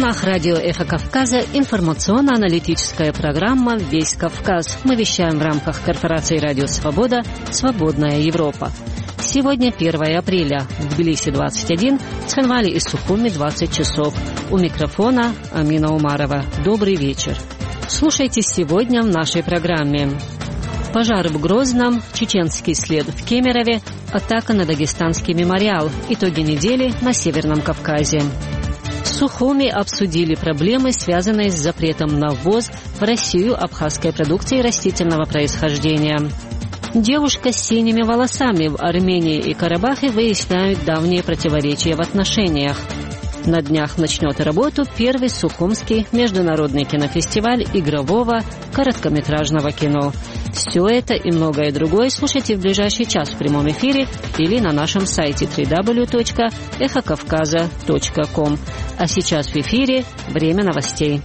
волнах радио «Эхо Кавказа» информационно-аналитическая программа «Весь Кавказ». Мы вещаем в рамках корпорации «Радио Свобода» «Свободная Европа». Сегодня 1 апреля. В Тбилиси 21, в Цхинвале и Сухуми 20 часов. У микрофона Амина Умарова. Добрый вечер. Слушайте сегодня в нашей программе. Пожар в Грозном, чеченский след в Кемерове, атака на Дагестанский мемориал, итоги недели на Северном Кавказе. В Сухуми обсудили проблемы, связанные с запретом на ввоз в Россию абхазской продукции растительного происхождения. Девушка с синими волосами в Армении и Карабахе выясняют давние противоречия в отношениях. На днях начнет работу первый Сухумский международный кинофестиваль игрового короткометражного кино. Все это и многое другое слушайте в ближайший час в прямом эфире или на нашем сайте www.эхокавказа.ком. А сейчас в эфире время новостей.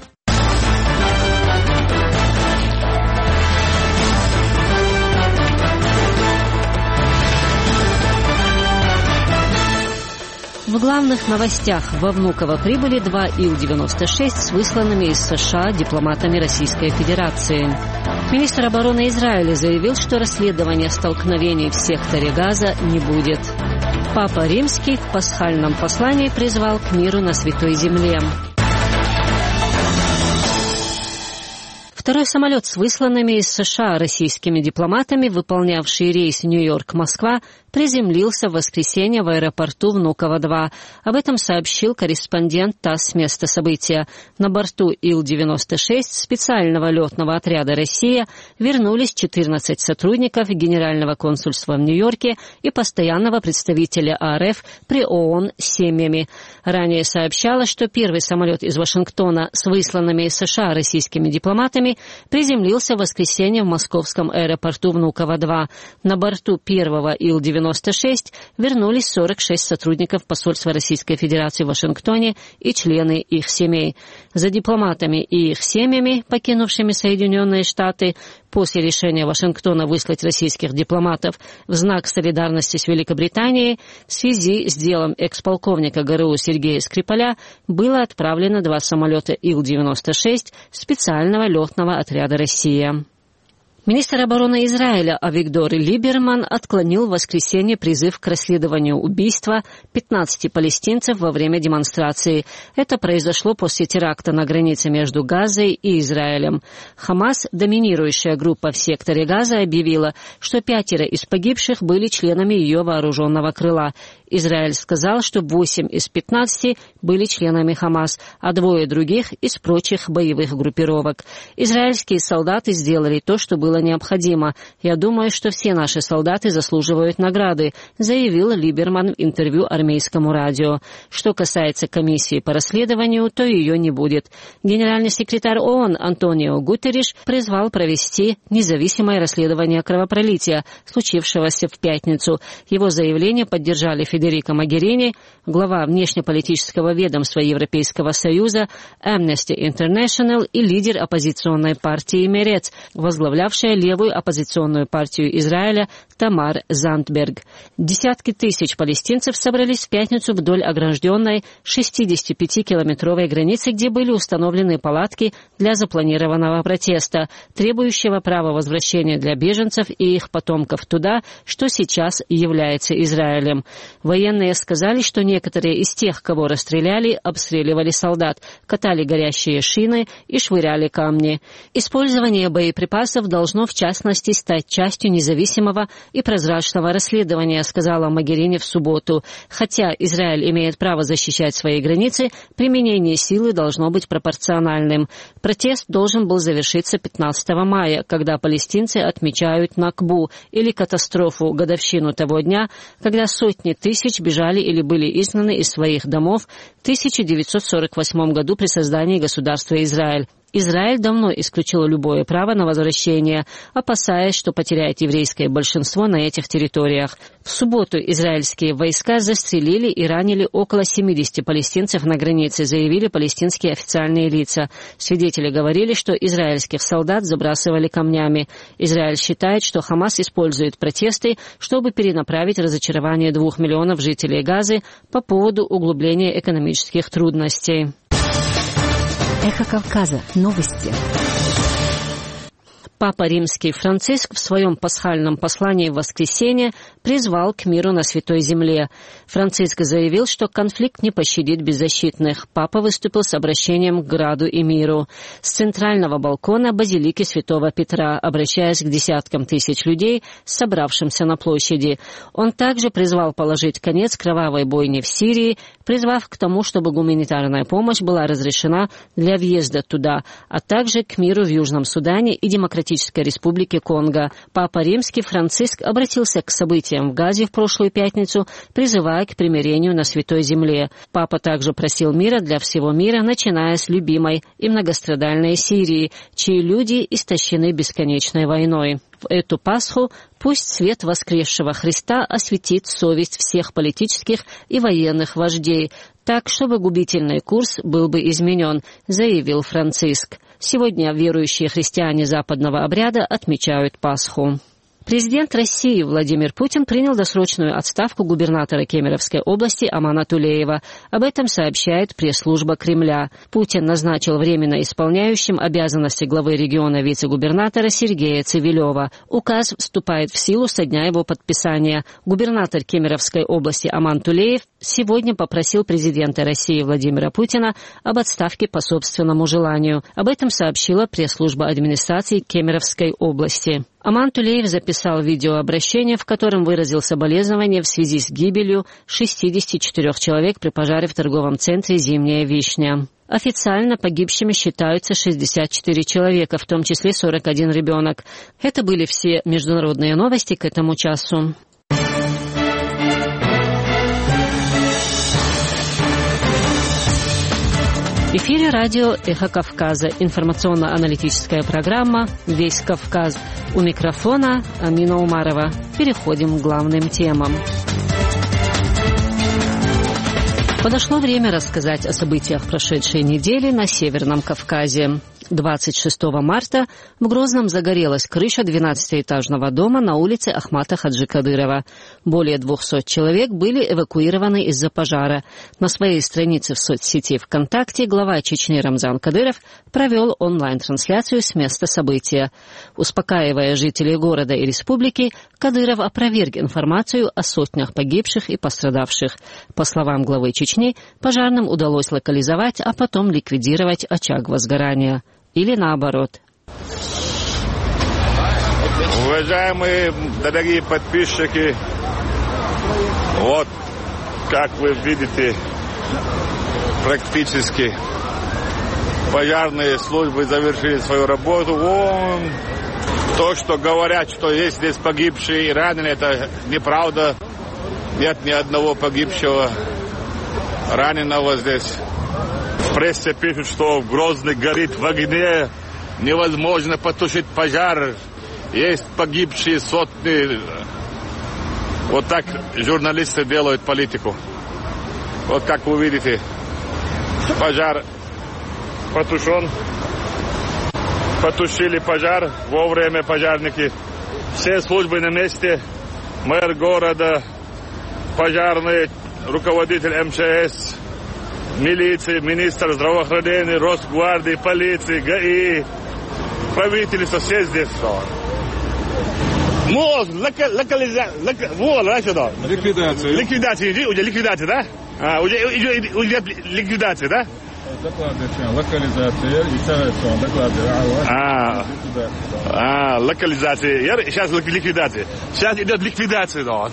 В главных новостях: во Внуково прибыли 2 Ил-96 с высланными из США дипломатами Российской Федерации. Министр обороны Израиля заявил, что расследования столкновений в секторе Газа не будет. Папа Римский в пасхальном послании призвал к миру на Святой Земле. Второй самолет с высланными из США российскими дипломатами, выполнявший рейс Нью-Йорк-Москва, приземлился в воскресенье в аэропорту Внуково-2. Об этом сообщил корреспондент ТАСС с места события. На борту Ил-96 специального летного отряда «Россия» вернулись 14 сотрудников Генерального консульства в Нью-Йорке и постоянного представителя АРФ при ООН с семьями. Ранее сообщалось, что первый самолет из Вашингтона с высланными из США российскими дипломатами приземлился в воскресенье в московском аэропорту Внуково-2. На борту первого Ил-96 вернулись 46 сотрудников посольства Российской Федерации в Вашингтоне и члены их семей. За дипломатами и их семьями, покинувшими Соединенные Штаты, после решения Вашингтона выслать российских дипломатов в знак солидарности с Великобританией, в связи с делом экс-полковника ГРУ Сергея Скрипаля было отправлено 2 самолета Ил-96 специального летного отряда «Россия». Министр обороны Израиля Авигдор Либерман отклонил в воскресенье призыв к расследованию убийства 15 палестинцев во время демонстрации. Это произошло после теракта на границе между Газой и Израилем. Хамас, доминирующая группа в секторе Газа, объявила, что 5 из погибших были членами ее вооруженного крыла. Израиль сказал, что 8 из 15 были членами Хамас, а 2 других из прочих боевых группировок. Израильские солдаты сделали то, что было необходимо. Я думаю, что все наши солдаты заслуживают награды, заявил Либерман в интервью армейскому радио. Что касается комиссии по расследованию, то ее не будет. Генеральный секретарь ООН Антонио Гутерриш призвал провести независимое расследование кровопролития, случившегося в пятницу. Его заявление поддержали Федерико Могерини, глава внешнеполитического ведомства Европейского Союза, Amnesty International и лидер оппозиционной партии Мерец, возглавлявшая левую оппозиционную партию Израиля Тамар Зандберг. Десятки тысяч палестинцев собрались в пятницу вдоль огражденной 65-километровой границы, где были установлены палатки для запланированного протеста, требующего права возвращения для беженцев и их потомков туда, что сейчас является Израилем. Военные сказали, что некоторые из тех, кого расстреляли, обстреливали солдат, катали горящие шины и швыряли камни. Использование боеприпасов должно, в частности, стать частью независимого и прозрачного расследования, сказала Могерини в субботу. Хотя Израиль имеет право защищать свои границы, применение силы должно быть пропорциональным. Протест должен был завершиться 15 мая, когда палестинцы отмечают Накбу, или катастрофу, годовщину того дня, когда сотни тысяч бежали или были изгнаны из своих домов в 1948 году при создании государства Израиль. Израиль давно исключил любое право на возвращение, опасаясь, что потеряет еврейское большинство на этих территориях. В субботу израильские войска застрелили и ранили около 70 палестинцев на границе, заявили палестинские официальные лица. Свидетели говорили, что израильских солдат забрасывали камнями. Израиль считает, что Хамас использует протесты, чтобы перенаправить разочарование 2 миллионов жителей Газы по поводу углубления экономических трудностей. Эхо Кавказа. Новости. Папа Римский Франциск в своем пасхальном послании в воскресенье призвал к миру на Святой Земле. Франциск заявил, что конфликт не пощадит беззащитных. Папа выступил с обращением к граду и миру. С центрального балкона базилики Святого Петра, обращаясь к десяткам тысяч людей, собравшимся на площади. Он также призвал положить конец кровавой бойне в Сирии, призвав к тому, чтобы гуманитарная помощь была разрешена для въезда туда, а также к миру в Южном Судане и Демократической Республике Конго. Папа Римский Франциск обратился к событиям в Газе в прошлую пятницу, призывая к примирению на Святой Земле. Папа также просил мира для всего мира, начиная с любимой и многострадальной Сирии, чьи люди истощены бесконечной войной. В эту Пасху пусть свет воскресшего Христа осветит совесть всех политических и военных вождей, так, чтобы губительный курс был бы изменен, заявил Франциск. Сегодня верующие христиане западного обряда отмечают Пасху. Президент России Владимир Путин принял досрочную отставку губернатора Кемеровской области Амана Тулеева. Об этом сообщает пресс-служба Кремля. Путин назначил временно исполняющим обязанности главы региона вице-губернатора Сергея Цивилева. Указ вступает в силу со дня его подписания. Губернатор Кемеровской области Аман Тулеев сегодня попросил президента России Владимира Путина об отставке по собственному желанию. Об этом сообщила пресс-служба администрации Кемеровской области. Аман Тулеев записал видеообращение, в котором выразил соболезнования в связи с гибелью 64 человек при пожаре в торговом центре «Зимняя вишня». Официально погибшими считаются 64 человека, в том числе 41 ребенок. Это были все международные новости к этому часу. В эфире радио «Эхо Кавказа», информационно-аналитическая программа «Весь Кавказ». У микрофона Амина Умарова. Переходим к главным темам. Подошло время рассказать о событиях прошедшей недели на Северном Кавказе. 26 марта в Грозном загорелась крыша 12-этажного дома на улице Ахмата Хаджи Кадырова. Более 200 человек были эвакуированы из-за пожара. На своей странице в соцсети ВКонтакте глава Чечни Рамзан Кадыров провел онлайн-трансляцию с места события. Успокаивая жителей города и республики, Кадыров опроверг информацию о сотнях погибших и пострадавших. По словам главы Чечни, пожарным удалось локализовать, а потом ликвидировать очаг возгорания. Или наоборот. Уважаемые дорогие подписчики, вот как вы видите, практически пожарные службы завершили свою работу. То, что говорят, что есть здесь погибшие и раненые, это неправда. Нет ни одного погибшего, раненого здесь. В прессе пишут, что Грозный горит в огне, невозможно потушить пожар, есть погибшие сотни. Вот так журналисты делают политику. Вот как вы видите, пожар потушен, потушили пожар вовремя пожарники. Все службы на месте, мэр города, пожарные, руководитель МЧС, милиции, министр здравоохранения, Росгвардии, полиции, ГАИ, правительство, все здесь. Ликвидация. Уже ликвидация, да? Уже идет ликвидация, да? Локализация. Локализация. Сейчас ликвидация. Сейчас идет ликвидация, да.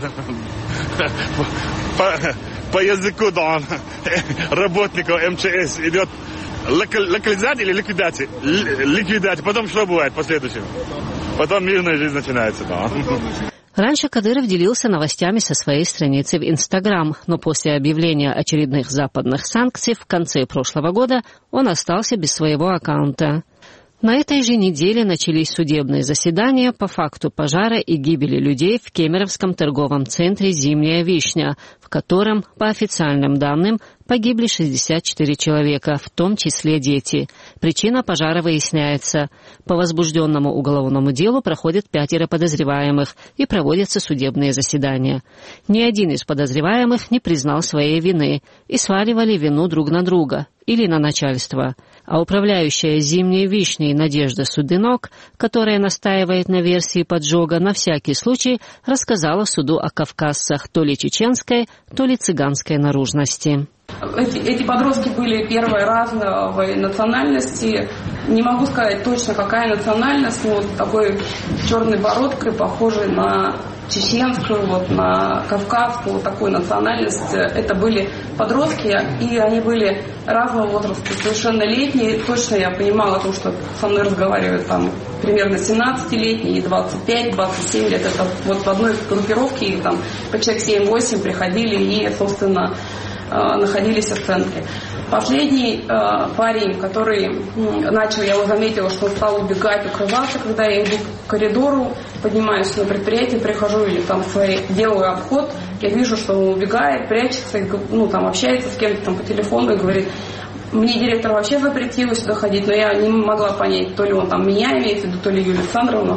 По языку, да, работников МЧС идет локализация или ликвидация? Ликвидация. Потом что бывает в последующем? Потом мирная жизнь начинается, да. Раньше Кадыров делился новостями со своей страницы в Инстаграм, но после объявления очередных западных санкций в конце прошлого года он остался без своего аккаунта. На этой же неделе начались судебные заседания по факту пожара и гибели людей в Кемеровском торговом центре «Зимняя вишня», в котором, по официальным данным, погибли 64 человека, в том числе дети. Причина пожара выясняется. По возбужденному уголовному делу проходят 5 подозреваемых и проводятся судебные заседания. Ни один из подозреваемых не признал своей вины и сваливали вину друг на друга. или на начальство. А управляющая «Зимней вишней» Надежда Судынок, которая настаивает на версии поджога, на всякий случай рассказала суду о кавказцах то ли чеченской, то ли цыганской наружности. Эти подростки были первой разной национальности. Не могу сказать точно, какая национальность, но вот такой черной бородкой, похожей на чеченскую, вот на кавказскую, вот такую национальность. Это были подростки, и они были разного возраста, совершеннолетние. Точно я понимала, что со мной разговаривают там примерно 17-летние, 25-27 лет. Это вот в одной группировке их там по человек 7-8 приходили и, собственно, находились в центре. Последний парень, который начал, я его заметила, что он стал убегать, укрываться, когда я иду к коридору, поднимаюсь на предприятие, прихожу или там делаю обход, я вижу, что он убегает, прячется, там общается с кем-то там по телефону и говорит: мне директор вообще запретил сюда ходить, но я не могла понять, то ли он там меня имеет в виду, то ли Юлию Александровну.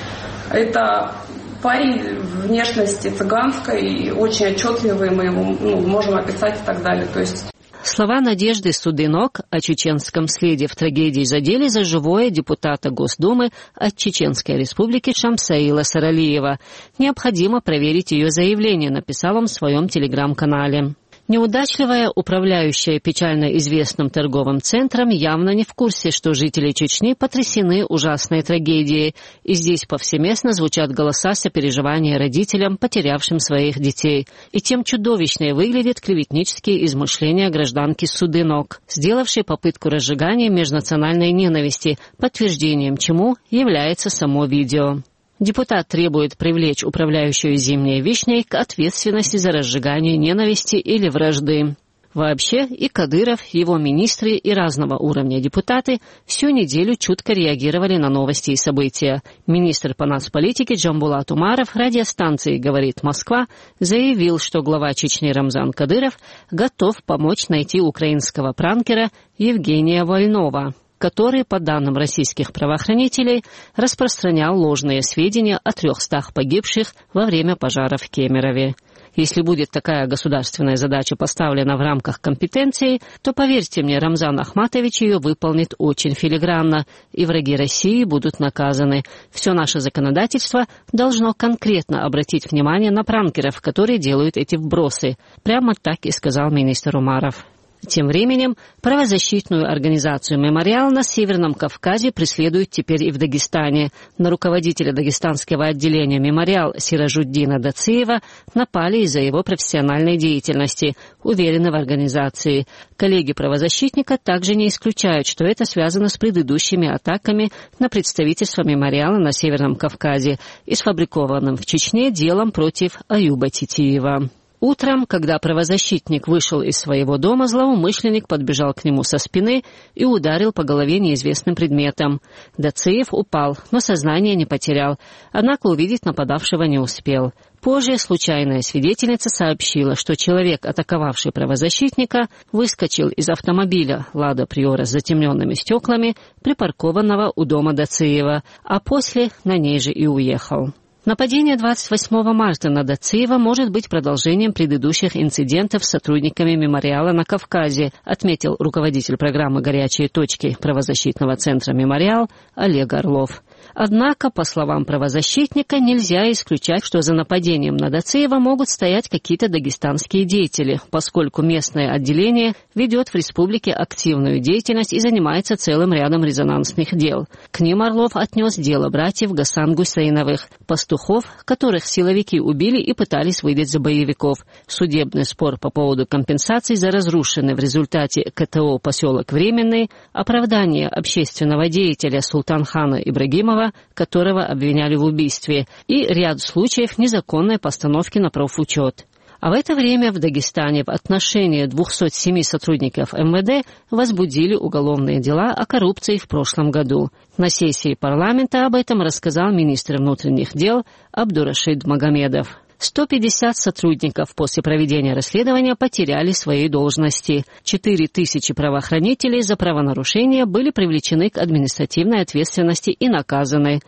Это парень внешности цыганской, очень отчетливый, мы его можем описать и так далее. То есть... Слова Надежды Судынок о чеченском следе в трагедии задели за живое депутата Госдумы от Чеченской Республики Шамсаила Саралиева. Необходимо проверить ее заявление, написал он в своем телеграм-канале. Неудачливая управляющая печально известным торговым центром явно не в курсе, что жители Чечни потрясены ужасной трагедией, и здесь повсеместно звучат голоса сопереживания родителям, потерявшим своих детей. И тем чудовищнее выглядят клеветнические измышления гражданки Судынок, сделавшей попытку разжигания межнациональной ненависти, подтверждением чему является само видео. Депутат требует привлечь управляющую «Зимней вишней» к ответственности за разжигание ненависти или вражды. Вообще и Кадыров, его министры и разного уровня депутаты всю неделю чутко реагировали на новости и события. Министр по нацполитике Джамбулат Умаров радиостанции «Говорит Москва» заявил, что глава Чечни Рамзан Кадыров готов помочь найти украинского пранкера Евгения Вольнова, который, по данным российских правоохранителей, распространял ложные сведения о 300 погибших во время пожара в Кемерове. Если будет такая государственная задача поставлена в рамках компетенции, то, поверьте мне, Рамзан Ахматович ее выполнит очень филигранно, и враги России будут наказаны. Все наше законодательство должно конкретно обратить внимание на пранкеров, которые делают эти вбросы. Прямо так и сказал министр Умаров. Тем временем правозащитную организацию «Мемориал» на Северном Кавказе преследуют теперь и в Дагестане. На руководителя дагестанского отделения «Мемориал» Сиражуддина Дациева напали из-за его профессиональной деятельности, уверены в организации. Коллеги правозащитника также не исключают, что это связано с предыдущими атаками на представительство «Мемориала» на Северном Кавказе и сфабрикованным в Чечне делом против Аюба Титиева. Утром, когда правозащитник вышел из своего дома, злоумышленник подбежал к нему со спины и ударил по голове неизвестным предметом. Дациев упал, но сознание не потерял, однако увидеть нападавшего не успел. Позже случайная свидетельница сообщила, что человек, атаковавший правозащитника, выскочил из автомобиля «Лада Приора» с затемненными стеклами, припаркованного у дома Дациева, а после на ней же и уехал. Нападение 28 марта на Дациева может быть продолжением предыдущих инцидентов с сотрудниками «Мемориала» на Кавказе, отметил руководитель программы «Горячие точки» правозащитного центра «Мемориал» Олег Орлов. Однако, по словам правозащитника, нельзя исключать, что за нападением на Дациева могут стоять какие-то дагестанские деятели, поскольку местное отделение ведет в республике активную деятельность и занимается целым рядом резонансных дел. К ним Орлов отнес дело братьев Гасан Гусейновых, пастухов, которых силовики убили и пытались выдать за боевиков, судебный спор по поводу компенсаций за разрушенный в результате КТО поселок Временный, оправдание общественного деятеля Султанхана Ибрагимова, которого обвиняли в убийстве, и ряд случаев незаконной постановки на профучет. А в это время в Дагестане в отношении 207 сотрудников МВД возбудили уголовные дела о коррупции в прошлом году. На сессии парламента об этом рассказал министр внутренних дел Абдурашид Магомедов. 150 сотрудников после проведения расследования потеряли свои должности. 4000 правоохранителей за правонарушения были привлечены к административной ответственности и наказаны.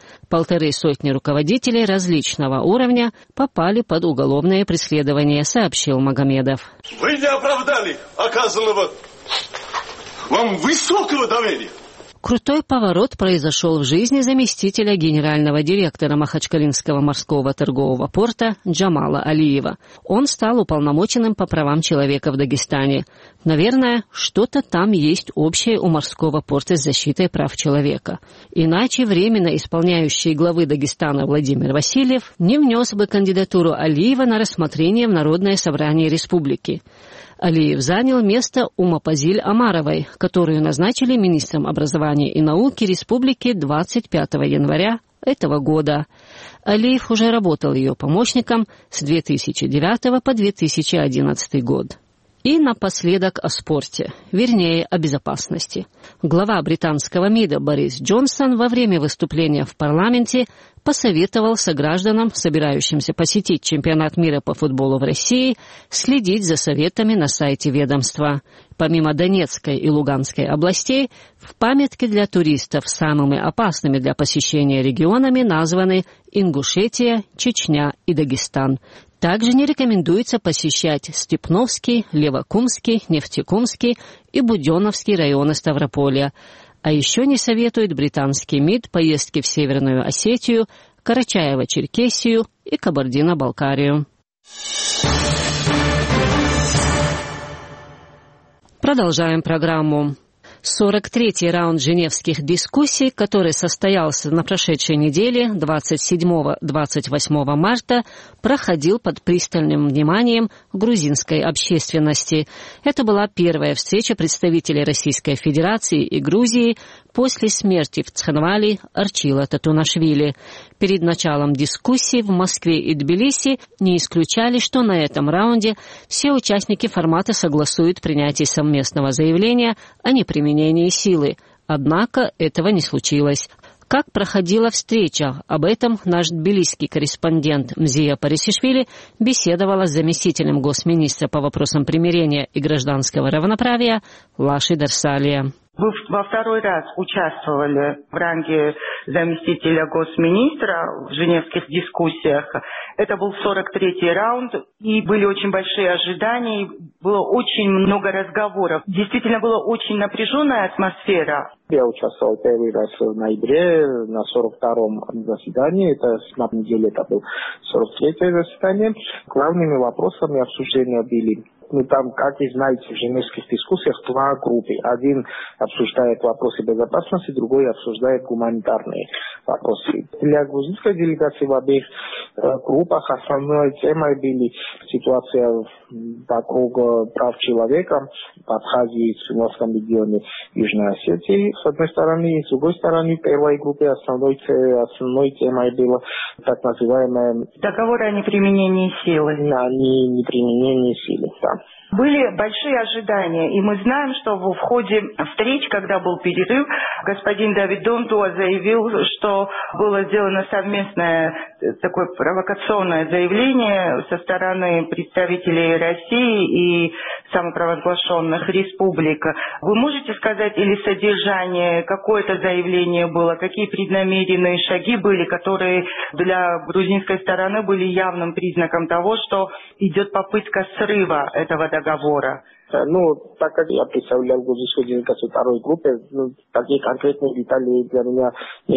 150 руководителей различного уровня попали под уголовное преследование, сообщил Магомедов. Вы не оправдали оказанного вам высокого доверия. Крутой поворот произошел в жизни заместителя генерального директора Махачкалинского морского торгового порта Джамала Алиева. Он стал уполномоченным по правам человека в Дагестане. Наверное, что-то там есть общее у морского порта с защитой прав человека. Иначе временно исполняющий главы Дагестана Владимир Васильев не внес бы кандидатуру Алиева на рассмотрение в Народное собрание республики. Алиев занял место Умапазиль Амаровой, которую назначили министром образования и науки республики 25 января этого года. Алиев уже работал ее помощником с 2009 по 2011 год. И напоследок о спорте, вернее, о безопасности. Глава британского МИДа Борис Джонсон во время выступления в парламенте посоветовал согражданам, собирающимся посетить чемпионат мира по футболу в России, следить за советами на сайте ведомства. Помимо Донецкой и Луганской областей, в памятке для туристов самыми опасными для посещения регионами названы Ингушетия, Чечня и Дагестан. Также не рекомендуется посещать Степновский, Левокумский, Нефтекумский и Буденновский районы Ставрополья. А еще не советует британский МИД поездки в Северную Осетию, Карачаево-Черкесию и Кабардино-Балкарию. Продолжаем программу. 43-й раунд женевских дискуссий, который состоялся на прошедшей неделе 27-28 марта, проходил под пристальным вниманием грузинской общественности. Это была первая встреча представителей Российской Федерации и Грузии после смерти в Цхинвали Арчила Татунашвили. Перед началом дискуссий в Москве и Тбилиси не исключали, что на этом раунде все участники формата согласуют принятие совместного заявления о неприменении силы. Однако этого не случилось. Как проходила встреча? Об этом наш тбилисский корреспондент Мзия Парисишвили беседовала с заместителем госминистра по вопросам примирения и гражданского равноправия Лаши Дарсалия. Вы во второй раз участвовали в ранге заместителя госминистра в женевских дискуссиях. Это был 43-й раунд, и были очень большие ожидания, и было очень много разговоров. Действительно, была очень напряженная атмосфера. Я участвовал первый раз в ноябре на 42-м заседании. Это на неделе это было 43-е заседание. Главными вопросами обсуждения были... там, как вы знаете, в женевских дискуссиях два группы. Один обсуждает вопросы безопасности, другой обсуждает гуманитарные вопросы. Для грузинской делегации в обеих группах основной темой были ситуация вокруг прав человека в Абхазии и Приморском регионе Южной Осетии, с одной стороны, и с другой стороны, в первой группе основной темой было так называемое... Договор о неприменении силы. О неприменении силы, да. Были большие ожидания, и мы знаем, что в ходе встреч, когда был перерыв, господин Давид Донтуа заявил, что было сделано совместное такое провокационное заявление со стороны представителей России и самопровозглашенных республик. Вы можете сказать, или содержание, какое-то заявление было, какие преднамеренные шаги были, которые для грузинской стороны были явным признаком того, что идет попытка срыва этого договора? Так как я представлял грузинскую делегацию второй группы, такие конкретные детали для меня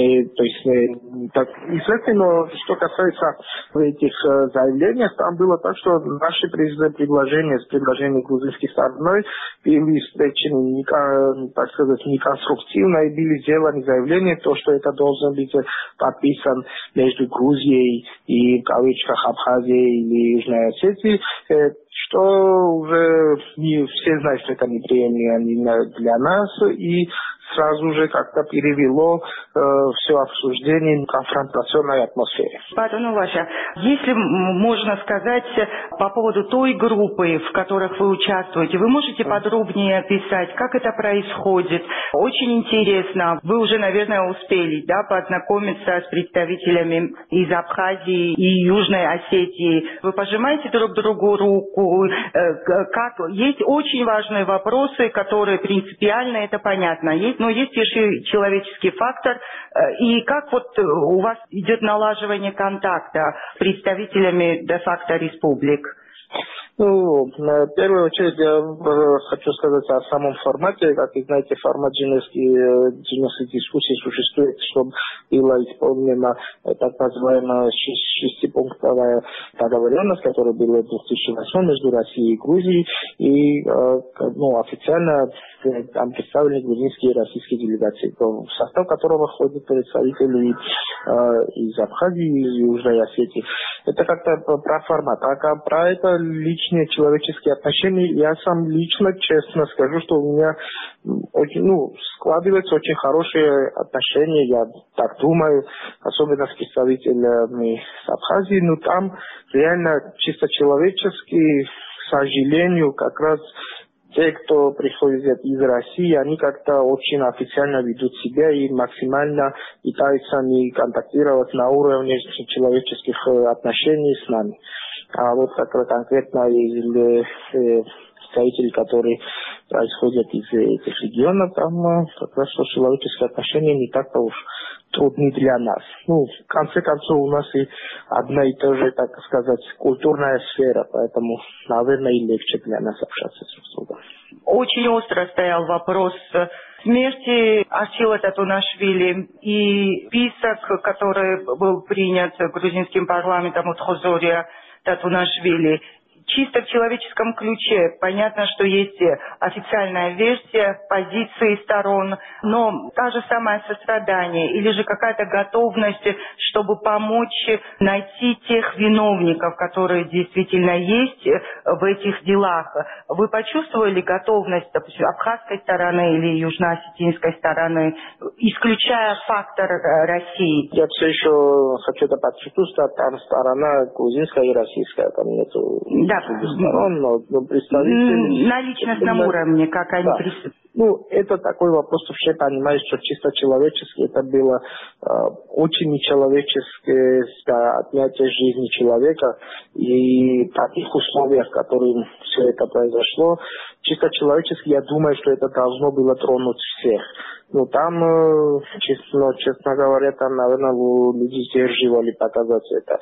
так известны, но что касается этих заявлений, там было так, что наши предложения с предложением грузинской стороны были встречены, так сказать, неконструктивно, и были сделаны заявления, то, что это должен быть подписан между Грузией и, в кавычках, Абхазией или Южной Осетией, что уже не все знают, что это неприемлемо для нас, и сразу же как-то перевело все обсуждение в конфронтационной атмосфере. Пардон, Лаша, если можно сказать по поводу той группы, в которых вы участвуете, вы можете подробнее описать, как это происходит? Очень интересно. Вы уже, наверное, успели, познакомиться с представителями из Абхазии и Южной Осетии. Вы пожимаете друг другу руку? Есть очень важные вопросы, которые принципиально, это понятно. Но есть еще человеческий фактор. И как у вас идет налаживание контакта с представителями де-факто республик? Ну, в первую очередь я хочу сказать о самом формате. Как вы знаете, формат женевских дискуссий существует, чтобы была исполнена так называемая шестипунктовая договоренность, которая была в 2008 между Россией и Грузией. И официально там представлены грузинские и российские делегации, в состав которого входят представители из Абхазии и из Южной Осетии. Это как-то про формат. А про это личные человеческие отношения, я сам лично, честно скажу, что у меня складываются очень хорошие отношения, я так думаю, особенно с представителями с Абхазии, но там реально чисто человечески, к сожалению, как раз те, кто приходят из России, они как-то очень официально ведут себя и максимально пытаются не контактировать на уровне человеческих отношений с нами. А вот конкретно представители, которые происходят из этих регионов, там как раз человеческие отношения не так-то уж трудны для нас. В конце концов, у нас и одна и та же, так сказать, культурная сфера, поэтому, наверное, и легче для нас общаться с другом. Очень остро стоял вопрос смерти Арчила Татунашвили, и список, который был принят грузинским парламентом от Хозория Татунашвили, чисто в человеческом ключе. Понятно, что есть официальная версия позиции сторон, но та же самое сострадание или же какая-то готовность, чтобы помочь найти тех виновников, которые действительно есть в этих делах. Вы почувствовали готовность, допустим, абхазской стороны или южно-осетинской стороны, исключая фактор России? Я все еще хочу это подчеркнуть, что там сторона грузинская и российская, там нету... Да, представители... на личностном уровне, как они присутствуют. Это такой вопрос, все понимают, что чисто человечески это было очень нечеловеческое отнятие жизни человека. И в таких условиях, в которых все это произошло, чисто человечески я думаю, что это должно было тронуть всех. Там, честно говоря, там, наверное, люди сдерживали показать это.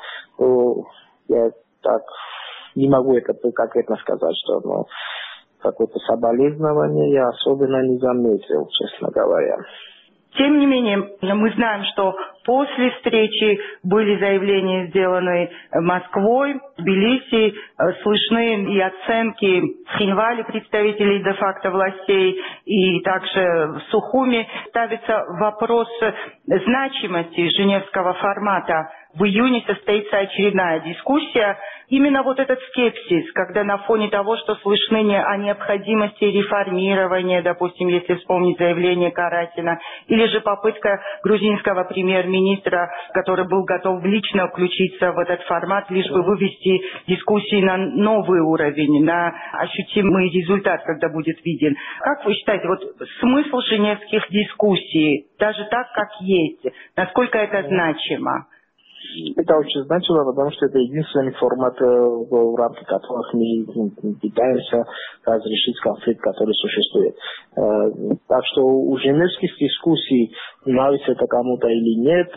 Я так не могу это конкретно сказать, что какое-то соболезнование я особенно не заметил, честно говоря. Тем не менее, мы знаем, что после встречи были заявления сделаны Москвой, Тбилиси, слышны и оценки в Хинвале представителей де-факто властей, и также в Сухуми ставится вопрос значимости Женевского формата. В июне состоится очередная дискуссия. Именно вот этот скепсис, когда на фоне того, что слышны о необходимости реформирования, допустим, если вспомнить заявление Карасина, или же попытка грузинского премьер-министра, который был готов лично включиться в этот формат, лишь бы вывести дискуссии на новый уровень, на ощутимый результат, когда будет виден. Как вы считаете, вот смысл женевских дискуссий, даже так, как есть, насколько это значимо? Это очень значимо, потому что это единственный формат, в рамках которого мы пытаемся разрешить конфликт, который существует. Так что у женевских дискуссий, нравится это кому-то или нет,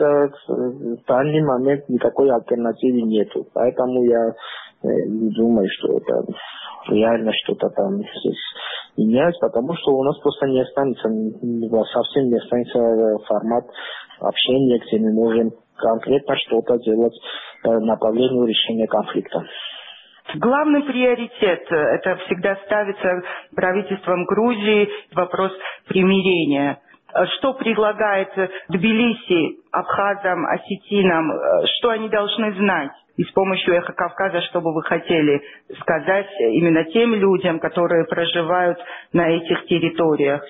в данный момент никакой альтернативы нету. Поэтому я не думаю, что это реально что-то там здесь меняется, потому что у нас просто не останется, совсем не останется формат общения, где мы можем конкретно что-то делать по направлению решения конфликта. Главный приоритет, это всегда ставится правительством Грузии, вопрос примирения. Что предлагает Тбилиси абхазам, осетинам, что они должны знать? И с помощью «Эхо Кавказа», что бы вы хотели сказать именно тем людям, которые проживают на этих территориях?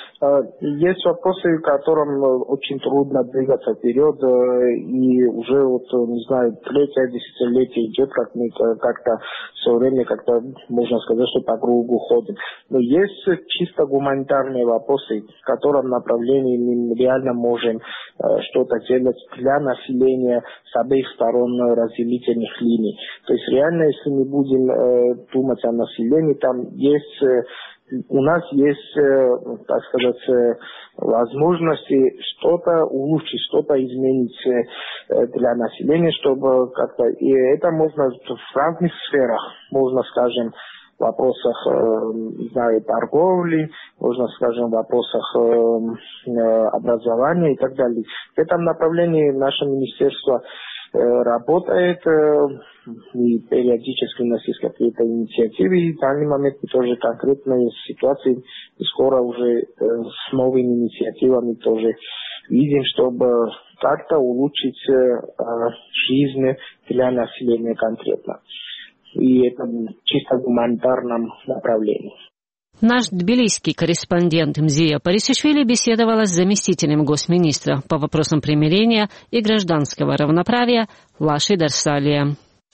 Есть вопросы, в котором очень трудно двигаться вперед, и уже, не знаю, третье десятилетие идет, как мы как-то все время, как-то можно сказать, что по кругу ходим. Но есть чисто гуманитарные вопросы, в котором направлении мы реально можем что-то делать для населения с обеих сторон разделительных линий. То есть реально, если мы будем думать о населении, там есть у нас есть, так сказать, возможности что-то улучшить, что-то изменить для населения, чтобы как-то... И это можно в разных сферах. Можно, скажем, в вопросах торговли, можно, скажем, в вопросах образования и так далее. В этом направлении наше министерство работает, и периодически у нас есть какие-то инициативы, и в данный момент мы тоже конкретные ситуации, и скоро уже с новыми инициативами тоже видим, чтобы как-то улучшить жизнь для населения конкретно. И это чисто в гуманитарном направлении. Наш тбилисский корреспондент Мзия Парисишвили беседовала с заместителем госминистра по вопросам примирения и гражданского равноправия Лашей Дарсалия.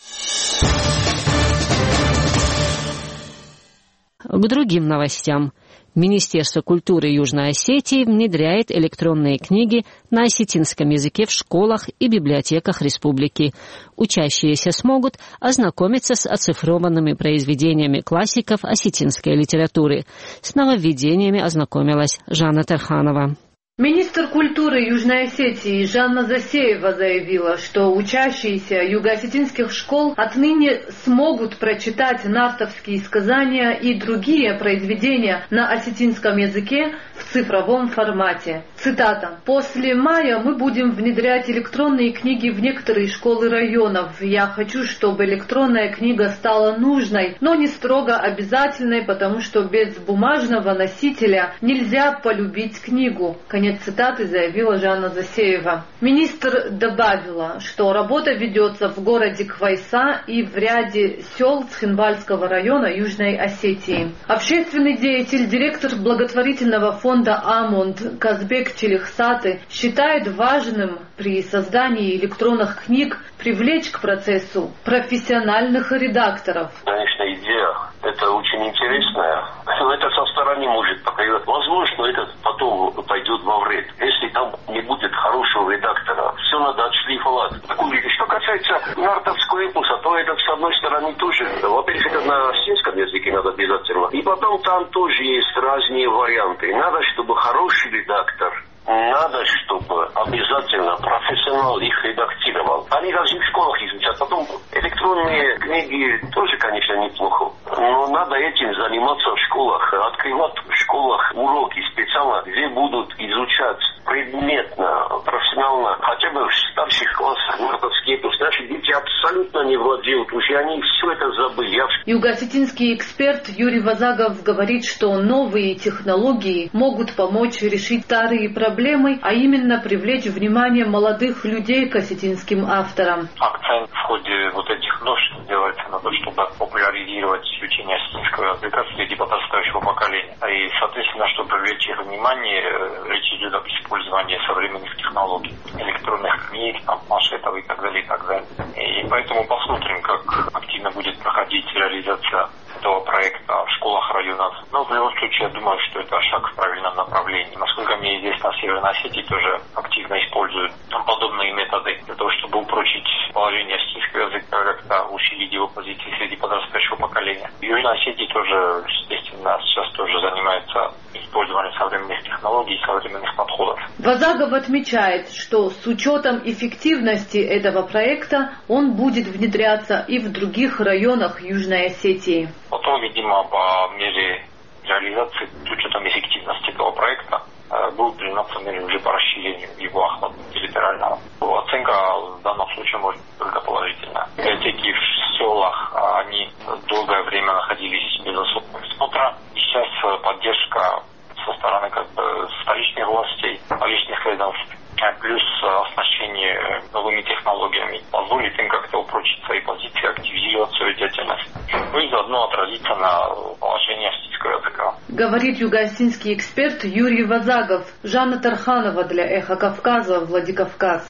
К другим новостям. Министерство культуры Южной Осетии внедряет электронные книги на осетинском языке в школах и библиотеках республики. Учащиеся смогут ознакомиться с оцифрованными произведениями классиков осетинской литературы. С нововведениями ознакомилась Жанна Тарханова. Министр культуры Южной Осетии Жанна Засеева заявила, что учащиеся юго-осетинских школ отныне смогут прочитать нартовские сказания и другие произведения на осетинском языке в цифровом формате. Цитата. «После мая мы будем внедрять электронные книги в некоторые школы районов. Я хочу, чтобы электронная книга стала нужной, но не строго обязательной, потому что без бумажного носителя нельзя полюбить книгу». Конец цитаты заявила Жанна Засеева. Министр добавила, что работа ведется в городе Квайса и в ряде сел Цхинвальского района Южной Осетии. Общественный деятель, директор благотворительного фонда «Амонд» Казбек Челихсаты считает важным при создании электронных книг привлечь к процессу профессиональных редакторов. Конечно, идея это очень интересная. Это со стороны может показать. Возможно, это потом пойдет во вред. Если там не будет хорошего редактора, все надо отшлифовать. Что касается нартовского эпоса, то это с одной стороны тоже. Во-первых, это на осетинском языке надо обязательно. И потом там тоже есть разные варианты. Надо, чтобы хороший редактор, надо, чтобы обязательно профессионал их редактировал. Они даже в школах изучат. Потом электронные книги тоже, конечно, неплохо. Но надо этим заниматься в школах. Открывать в школах уроки специально, где будут изучать предметно, профессионально, хотя бы в старших классах нартовские эпосы. Наши дети абсолютно не владеют, уже они все это забыли. Юго-осетинский эксперт Юрий Вазагов говорит, что новые технологии могут помочь решить старые проблемы, а именно привлечь внимание молодых людей к осетинским авторам. Акцент в ходе вот этих ношь делается на то, чтобы популяризировать изучение осетинского языка среди подрастающего поколения. И, соответственно, чтобы привлечь их внимание, речь идет об использовании современных технологий, электронных книг, планшетов и так далее, и так далее. И поэтому посмотрим, как активно будет проходить реализация этого проекта в школах районов. Но в любом случае, я думаю, что это шаг в правильном направлении. Насколько мне известно, в Северной Осетии тоже активно используют подобные методы для того, чтобы упрочить положение осетинского языка, как-то усилить его позиции среди подрастающего поколения. В Южной Осетии тоже, естественно, сейчас тоже занимается использованием современных технологий и современных подходов. Вазагов отмечает, что с учетом эффективности этого проекта он будет внедряться и в других районах Южной Осетии. Потом, видимо, по мере реализации, с учетом эффективности этого проекта, будут приниматься меры уже по расширению его охвата территориального. Оценка в данном случае может быть только положительная. Библиотеки в селах, они долгое время находились без особого присмотра. И сейчас поддержка со стороны столичных властей, столичных ведомств, плюс оснащение новыми технологиями позволит им как-то упрочить свои позиции, активизировать свою деятельность. Ну и заодно отразиться на положении осетинского языка. Говорит юго-осетинский эксперт Юрий Вазагов. Жанна Тарханова для «Эхо Кавказа», Владикавказ.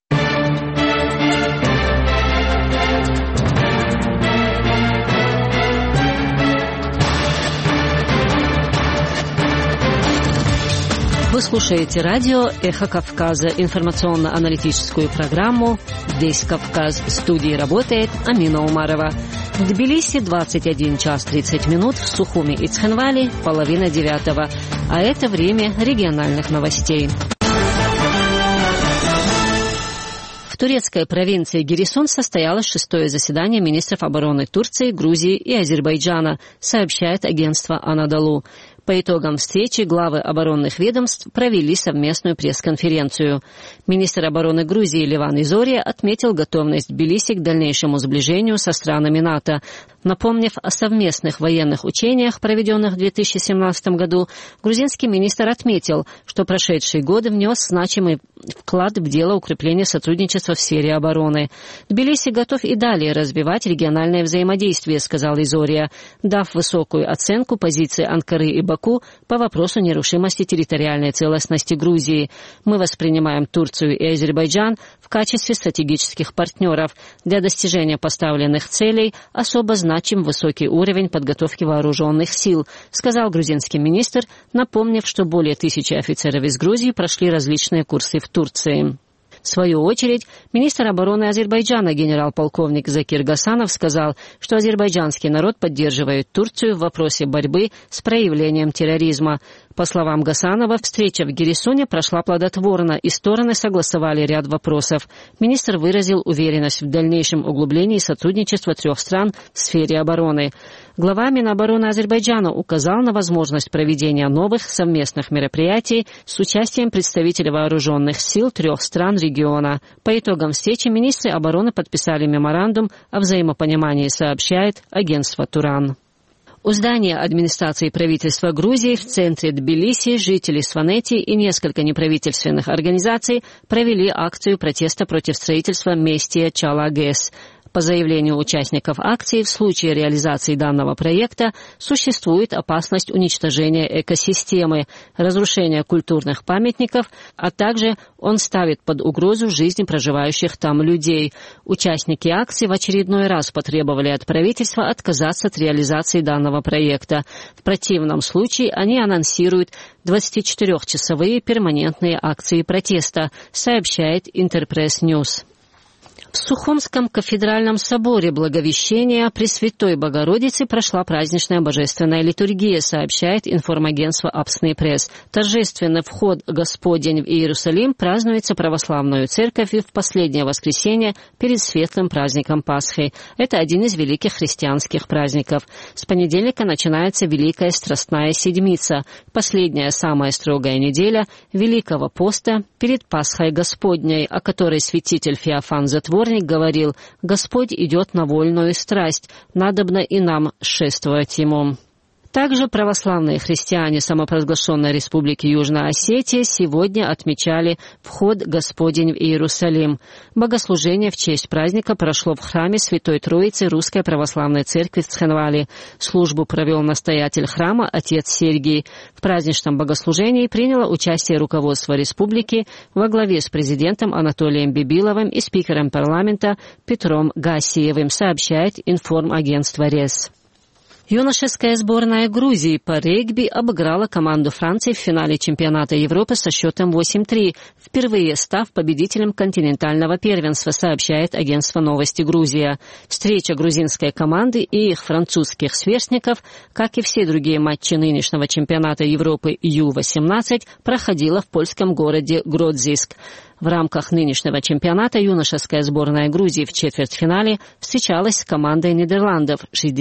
Вы слушаете радио «Эхо Кавказа», информационно-аналитическую программу «Весь Кавказ». В студии работает Амина Умарова. В Тбилиси 21 час 30 минут, в Сухуми и Цхинвали 8:30. А это время региональных новостей. В турецкой провинции Гирисун состоялось 6-е заседание министров обороны Турции, Грузии и Азербайджана, сообщает агентство «Анадолу». По итогам встречи главы оборонных ведомств провели совместную пресс-конференцию. Министр обороны Грузии Леван Изория отметил готовность Тбилиси к дальнейшему сближению со странами НАТО. Напомнив о совместных военных учениях, проведенных в 2017 году, грузинский министр отметил, что прошедший год внес значимый вклад в дело укрепления сотрудничества в сфере обороны. Тбилиси готов и далее развивать региональное взаимодействие, сказал Изория, дав высокую оценку позиции Анкары и Баку по вопросу нерушимости территориальной целостности Грузии. Мы воспринимаем Турцию и Азербайджан в качестве стратегических партнеров. Для достижения поставленных целей особо значим высокий уровень подготовки вооруженных сил, сказал грузинский министр, напомнив, что более 1000 офицеров из Грузии прошли различные курсы в Турции. В свою очередь, министр обороны Азербайджана генерал-полковник Закир Гасанов сказал, что азербайджанский народ поддерживает Турцию в вопросе борьбы с проявлением терроризма. По словам Гасанова, встреча в Гирисуне прошла плодотворно, и стороны согласовали ряд вопросов. Министр выразил уверенность в дальнейшем углублении сотрудничества 3 стран в сфере обороны. Глава Минобороны Азербайджана указал на возможность проведения новых совместных мероприятий с участием представителей вооруженных сил 3 стран региона. По итогам встречи министры обороны подписали меморандум о взаимопонимании, сообщает агентство «Туран». У здания администрации правительства Грузии в центре Тбилиси жители Сванети и несколько неправительственных организаций провели акцию протеста против строительства Местия Чала ГЭС. По заявлению участников акции, в случае реализации данного проекта существует опасность уничтожения экосистемы, разрушения культурных памятников, а также он ставит под угрозу жизнь проживающих там людей. Участники акции в очередной раз потребовали от правительства отказаться от реализации данного проекта. В противном случае они анонсируют 24-часовые перманентные акции протеста, сообщает Интерпресс Ньюс. В Сухумском кафедральном соборе Благовещения Пресвятой Богородицы прошла праздничная божественная литургия, сообщает информагентство Апсный пресс. Торжественный вход Господень в Иерусалим празднуется православной церковью в последнее воскресенье перед светлым праздником Пасхи. Это один из великих христианских праздников. С понедельника начинается Великая Страстная Седмица, последняя самая строгая неделя Великого поста перед Пасхой Господней, о которой святитель Феофан Затворник говорил: «Господь идет на вольную страсть, надобно и нам шествовать Ему». Также православные христиане самопровозглашенной Республики Южная Осетия сегодня отмечали вход Господень в Иерусалим. Богослужение в честь праздника прошло в храме Святой Троицы Русской Православной Церкви в Цхинвали. Службу провел настоятель храма отец Сергий. В праздничном богослужении приняло участие руководство республики во главе с президентом Анатолием Бибиловым и спикером парламента Петром Гассиевым, сообщает информагентство РЕС. Юношеская сборная Грузии по регби обыграла команду Франции в финале чемпионата Европы со счетом 8-3, впервые став победителем континентального первенства, сообщает агентство «Новости Грузия». Встреча грузинской команды и их французских сверстников, как и все другие матчи нынешнего чемпионата Европы Ю-18, проходила в польском городе Гродзиск. В рамках нынешнего чемпионата юношеская сборная Грузии в четвертьфинале встречалась с командой Нидерландов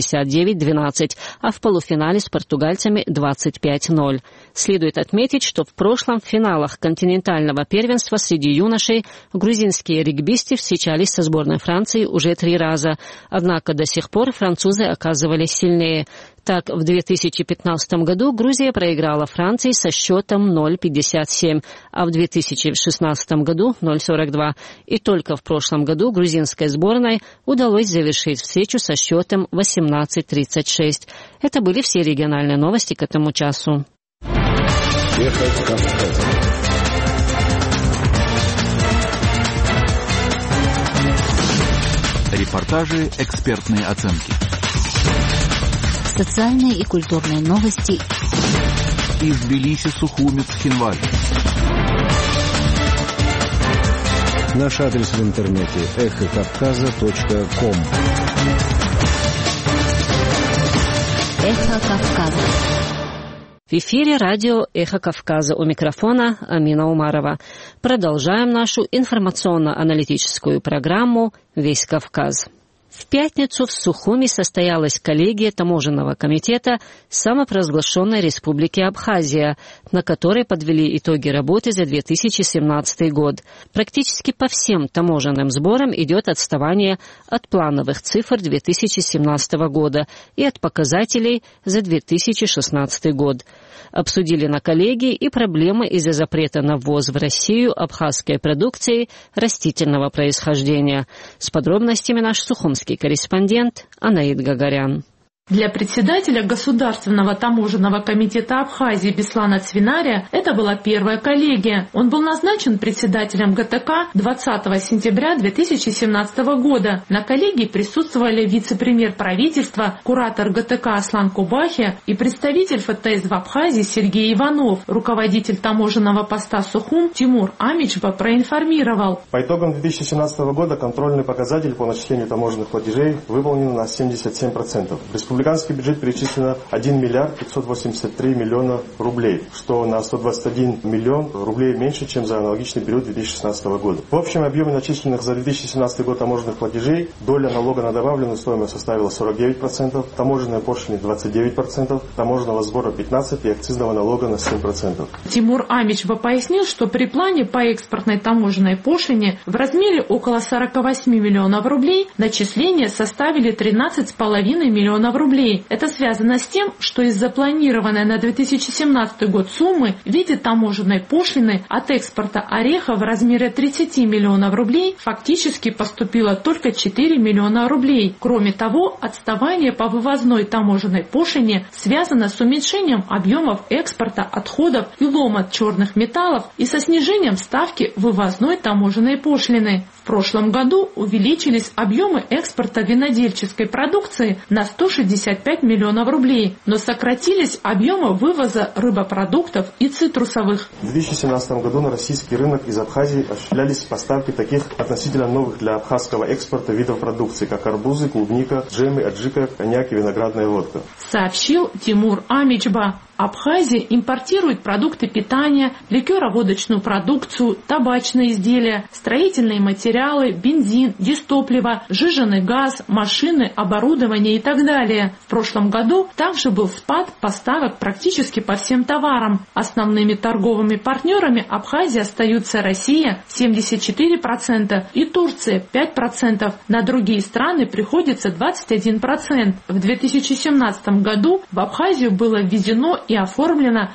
69-12, а в полуфинале с португальцами 25-0. Следует отметить, что в прошлом в финалах континентального первенства среди юношей грузинские регбисты встречались со сборной Франции уже 3 раза, однако до сих пор французы оказывались сильнее. Так, в 2015 году Грузия проиграла Франции со счетом 0-57, а в 2016 году 0-42. И только в прошлом году грузинской сборной удалось завершить встречу со счетом 18-36. Это были все региональные новости к этому часу. Репортажи, экспертные оценки. Социальные и культурные новости из Тбилиси, Сухуми, Цхинвали. Наш адрес в интернете эхокавказа.ком. Эхо Кавказа. В эфире радио «Эхо Кавказа», у микрофона Амина Умарова. Продолжаем нашу информационно-аналитическую программу «Весь Кавказ». В пятницу в Сухуми состоялась коллегия Таможенного комитета самопровозглашенной Республики Абхазия, на которой подвели итоги работы за 2017 год. Практически по всем таможенным сборам идет отставание от плановых цифр 2017 года и от показателей за 2016 год. Обсудили на коллегии и проблемы из-за запрета на ввоз в Россию абхазской продукции растительного происхождения. С подробностями наш сухумский корреспондент Анаид Гагарян. Для председателя Государственного таможенного комитета Абхазии Беслана Цвинаря это была первая коллегия. Он был назначен председателем ГТК 20 сентября 2017 года. На коллегии присутствовали вице-премьер правительства, куратор ГТК Аслан Кубахи и представитель ФТС в Абхазии Сергей Иванов. Руководитель таможенного поста Сухум Тимур Амичба проинформировал. По итогам 2017 года контрольный показатель по начислению таможенных платежей выполнен на 77%. Республиканский бюджет перечислено 1 миллиард 583 миллиона рублей, что на 121 миллион рублей меньше, чем за аналогичный период 2016 года. В общем объеме начисленных за 2017 год таможенных платежей доля налога на добавленную стоимость составила 49%, таможенной пошлины 29%, таможенного сбора 15% и акцизного налога на 7%. Тимур Амичба пояснил, что при плане по экспортной таможенной пошлине в размере около 48 миллионов рублей начисления составили 13,5 миллионов рублей. Это связано с тем, что из запланированной на 2017 год суммы в виде таможенной пошлины от экспорта ореха в размере 30 миллионов рублей фактически поступило только 4 миллиона рублей. Кроме того, отставание по вывозной таможенной пошлине связано с уменьшением объемов экспорта отходов и лома черных металлов и со снижением ставки вывозной таможенной пошлины. В прошлом году увеличились объемы экспорта винодельческой продукции на 165 миллионов рублей, но сократились объемы вывоза рыбопродуктов и цитрусовых. В 2017 году на российский рынок из Абхазии осуществлялись поставки таких относительно новых для абхазского экспорта видов продукции, как арбузы, клубника, джемы, аджика, коньяк и виноградная водка. Сообщил Тимур Амичба. Абхазия импортирует продукты питания, ликероводочную продукцию, табачные изделия, строительные материалы, бензин, дистопливо, сжиженный газ, машины, оборудование и так далее. В прошлом году также был спад поставок практически по всем товарам. Основными торговыми партнерами Абхазии остаются Россия 74% и Турция 5%. На другие страны приходится 21%. В 2017 году в Абхазию было ввезено и оформлено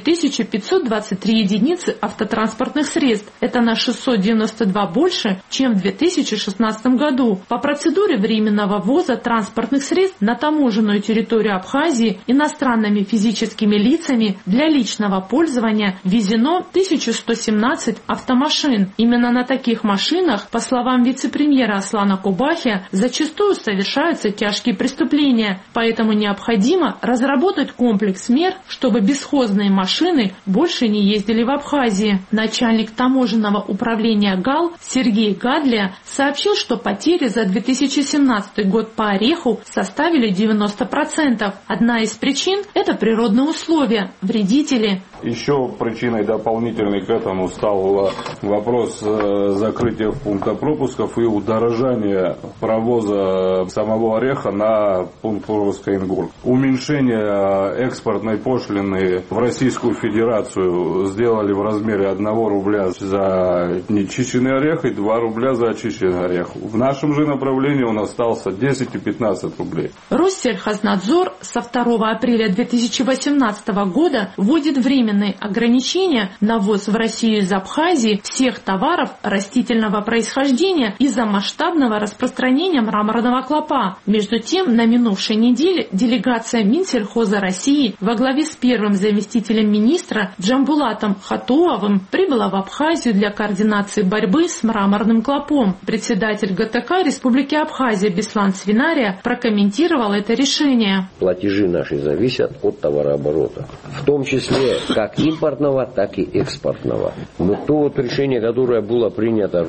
4523 единицы автотранспортных средств. Это на 692 больше, чем в 2016 году. По процедуре временного ввоза транспортных средств на таможенную территорию Абхазии иностранными физическими лицами для личного пользования ввезено 1117 автомашин. Именно на таких машинах, по словам вице-премьера Аслана Кубахи, зачастую совершаются тяжкие преступления. Поэтому необходимо разработать комплекс мер, чтобы бесхозные машины больше не ездили в Абхазии. Начальник таможенного управления ГАЛ Сергей Гадля сообщил, что потери за 2017 год по ореху составили 90%. Одна из причин – это природные условия, вредители. Еще причиной дополнительной к этому стал вопрос закрытия пункта пропусков и удорожания провоза самого ореха на пункт пропуска Ингур. Уменьшение экспортной пошлины в Российскую Федерацию сделали в размере 1 рубля за нечищенный орех и 2 рубля за очищенный орех. В нашем же направлении он остался 10 и 15 рублей. Россельхознадзор со 2 апреля 2018 года вводит временные ограничения на ввоз в Россию из Абхазии всех товаров растительного происхождения из-за масштабного распространения мраморного клопа. Между тем, на минувшей неделе делегация Минсельхоза России во главе с первым заместителем министра Джамбулатом Хатуовым прибыла в Абхазию для координации борьбы с мраморным клопом. Председатель ГТК Республики Абхазия Беслан Цвинаря прокомментировал это решение. Платежи наши зависят от товарооборота, в том числе как импортного, так и экспортного. Но то решение, которое было принято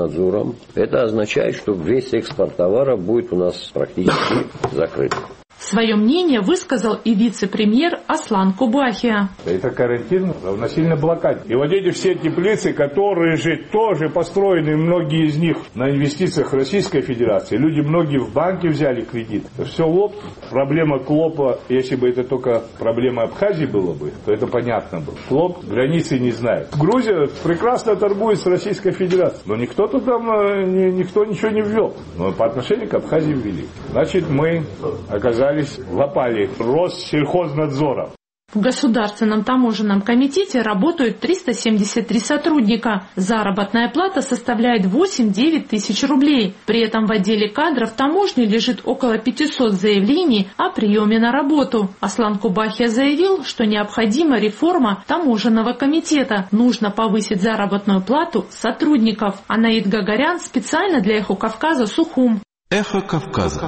Россельхознадзором, это означает, что весь экспорт товара будет у нас практически закрыт. В Свое мнение высказал и вице-премьер Аслан Кубахия. Это карантин равносильно блокаде. И вот эти все теплицы, которые же тоже построены, многие из них на инвестициях Российской Федерации. Люди многие в банке взяли кредит. Это все лоб. Проблема Клопа, если бы это только проблема Абхазии была бы, то это понятно было. Клоп границы не знает. Грузия прекрасно торгует с Российской Федерацией. Но никто никто ничего не ввел. Но по отношению к Абхазии ввели. Значит, мы оказались в опале Россельхознадзора. В Государственном таможенном комитете работают 373 сотрудника. Заработная плата составляет 8-9 тысяч рублей. При этом в отделе кадров таможни лежит около 500 заявлений о приеме на работу. Аслан Кубахия заявил, что необходима реформа таможенного комитета. Нужно повысить заработную плату сотрудников. Анаид Гагарян специально для «Эхо Кавказа» Сухум. Эхо Кавказа.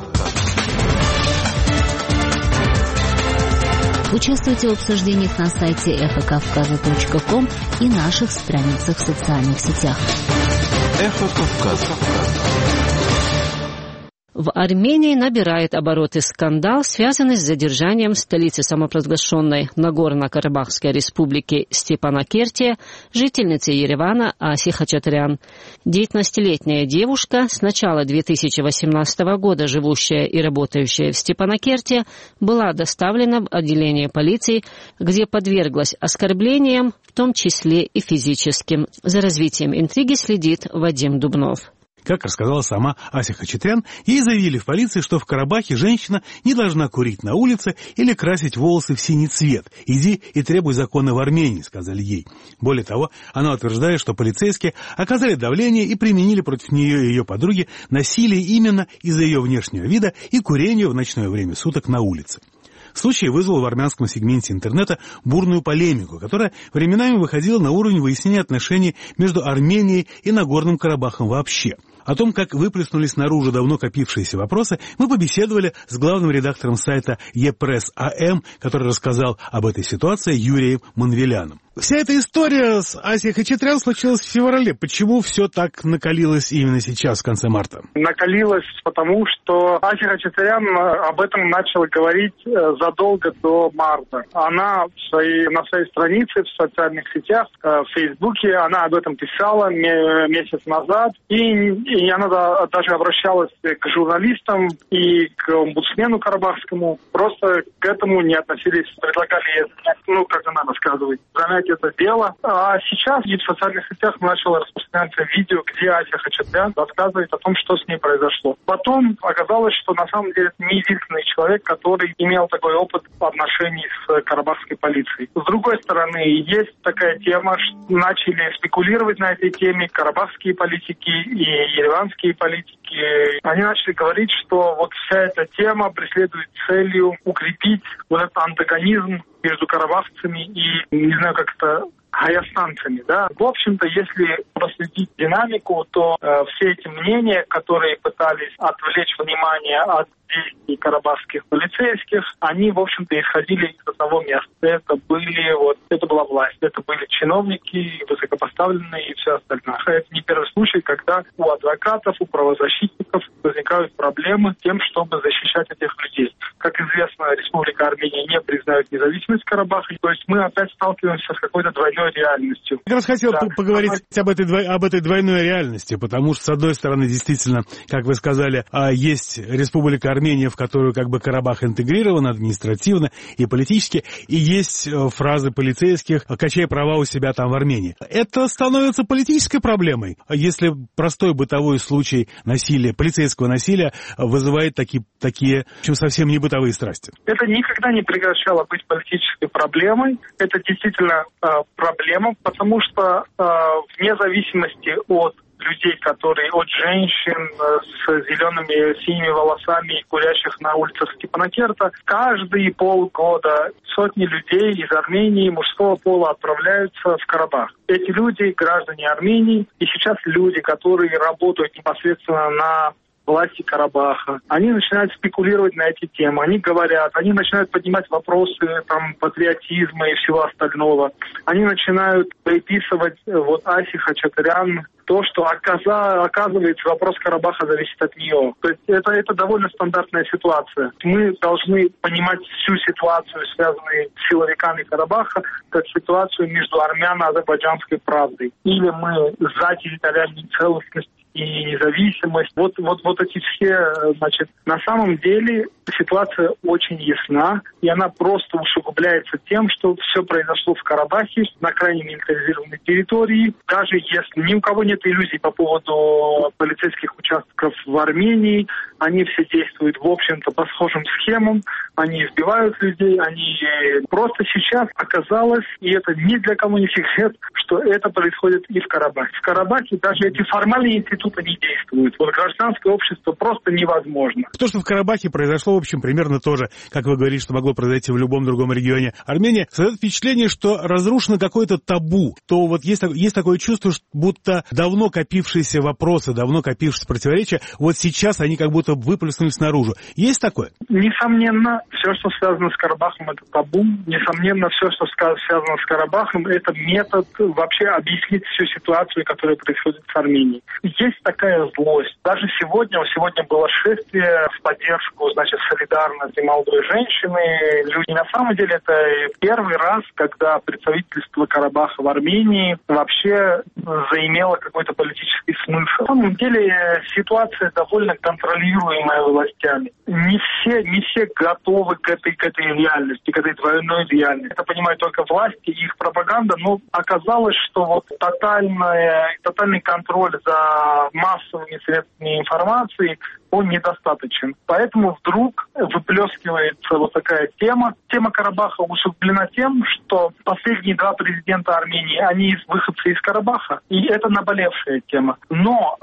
Участвуйте в обсуждениях на сайте эхокавказа.ком и наших страницах в социальных сетях. Эхо Кавказа. В Армении набирает обороты скандал, связанный с задержанием столицы самопровозглашенной Нагорно-Карабахской республики Степанакертия, жительницы Еревана Аси Хачатрян. 19-летняя девушка, с начала 2018 года живущая и работающая в Степанакерте, была доставлена в отделение полиции, где подверглась оскорблениям, в том числе и физическим. За развитием интриги следит Вадим Дубнов. Как рассказала сама Ася Хачатрян, ей заявили в полиции, что в Карабахе женщина не должна курить на улице или красить волосы в синий цвет. «Иди и требуй закона в Армении», — сказали ей. Более того, она утверждает, что полицейские оказали давление и применили против нее и ее подруги насилие именно из-за ее внешнего вида и курения в ночное время суток на улице. Случай вызвал в армянском сегменте интернета бурную полемику, которая временами выходила на уровень выяснения отношений между Арменией и Нагорным Карабахом вообще. О том, как выплеснулись наружу давно копившиеся вопросы, мы побеседовали с главным редактором сайта ePress.am, который рассказал об этой ситуации Юрием Манвеляном. Вся эта история с Асей Хачатрян случилась в феврале. Почему все так накалилось именно сейчас, в конце марта? Накалилось потому, что Ася Хачатрян об этом начала говорить задолго до марта. Она на своей странице в социальных сетях, в Фейсбуке, она об этом писала месяц назад. И она даже обращалась к журналистам и к омбудсмену карабахскому. Просто к этому не относились, предлагали, как она рассказывает, занять это дело. А сейчас в социальных сетях начало распространяться видео, где Ася Хачатрян рассказывает о том, что с ней произошло. Потом оказалось, что на самом деле это не единственный человек, который имел такой опыт отношений с карабахской полицией. С другой стороны, есть такая тема, что начали спекулировать на этой теме карабахские политики и ереванские политики. Они начали говорить, что вот вся эта тема преследует целью укрепить вот этот антагонизм между карабахцами и, не знаю, как это, аястанцами, да. В общем-то, если проследить динамику, то все эти мнения, которые пытались отвлечь внимание от действий карабахских полицейских, они, в общем-то, исходили из одного места. Это была власть, это были чиновники, высокопоставленные и все остальное. Это не первый случай, когда у адвокатов, у правозащитников возникают проблемы с тем, чтобы защищать этих людей. Как известно, Республика Армения не признает независимость Карабаха, то есть мы опять сталкиваемся с какой-то двойной реальностью. Я раз хотел поговорить об этой двойной реальности, потому что, с одной стороны, действительно, как вы сказали, есть Республика Армения, в которую как бы Карабах интегрирован административно и политически, и есть фразы полицейских «качай права у себя там в Армении». Это становится политической проблемой, если простой бытовой случай насилия, полицейского насилия вызывает такие совсем не бытовые страсти. Это никогда не прекращало быть политической проблемой. Это действительно проблема, потому что вне зависимости от людей, от женщин с зелеными, синими волосами, курящих на улицах Степанакерта, каждые полгода сотни людей из Армении мужского пола отправляются в Карабах. Эти люди — граждане Армении, и сейчас люди, которые работают непосредственно на власти Карабаха. Они начинают спекулировать на эти темы, они говорят, они начинают поднимать вопросы там, патриотизма и всего остального. Они начинают приписывать Асе Хачатурян то, что оказывается вопрос Карабаха зависит от нее. То есть это довольно стандартная ситуация. Мы должны понимать всю ситуацию, связанную с силовиками Карабаха, как ситуацию между армяно-азербайджанской правдой. Или мы за территориальную целостность и независимость. Вот эти все, на самом деле ситуация очень ясна, и она просто усугубляется тем, что все произошло в Карабахе, на крайне милитаризированной территории. Даже если ни у кого нет иллюзий по поводу полицейских участков в Армении, они все действуют, в общем-то, по схожим схемам, они избивают людей, они просто сейчас оказалось, и это ни для кого не секрет, что это происходит и в Карабахе. В Карабахе даже эти формальные институты не действуют. Гражданское общество просто невозможно. То, что в Карабахе произошло, в общем, примерно то же, как вы говорите, что могло произойти в любом другом регионе Армении, создает впечатление, что разрушено какое-то табу. То есть такое чувство, что будто давно копившиеся вопросы, давно копившиеся противоречия, сейчас они как будто выплеснулись наружу. Есть такое? Несомненно, все, что связано с Карабахом, это табу. Несомненно, все, что связано с Карабахом, это метод вообще объяснить всю ситуацию, которая происходит в Армении. Есть такая злость. Даже сегодня было шествие в поддержку, солидарности молодой женщины. Люди, на самом деле, это первый раз, когда представительство Карабаха в Армении вообще заимело какой-то политический смысл. На самом деле ситуация довольно контролируемая властями. Не все готовы к этой реальности, к этой двойной реальности. Это понимают только власти и их пропаганда, но оказалось, что тотальный контроль за массовыми средствами информации, он недостаточен. Поэтому вдруг выплескивается такая тема. Тема Карабаха усугублена тем, что последние два президента Армении, они выходцы из Карабаха, и это наболевшая тема. Но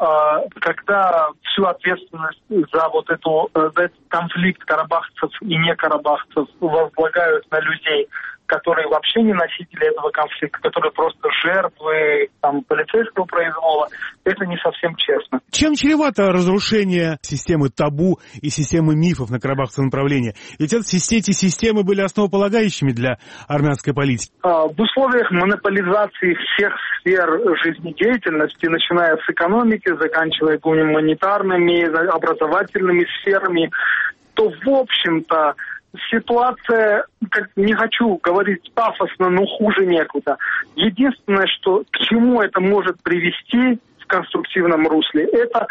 когда всю ответственность за этот конфликт карабахцев и не карабахцев возлагают на людей, которые вообще не носители этого конфликта, которые просто жертвы полицейского произвола, это не совсем честно. Чем чревато разрушение системы табу и системы мифов на карабахском направлении? Ведь эти системы были основополагающими для армянской политики. В условиях монополизации всех сфер жизнедеятельности, начиная с экономики, заканчивая гуманитарными, образовательными сферами, то, в общем-то, ситуация, не хочу говорить пафосно, но хуже некуда. Единственное, к чему это может привести в конструктивном русле, это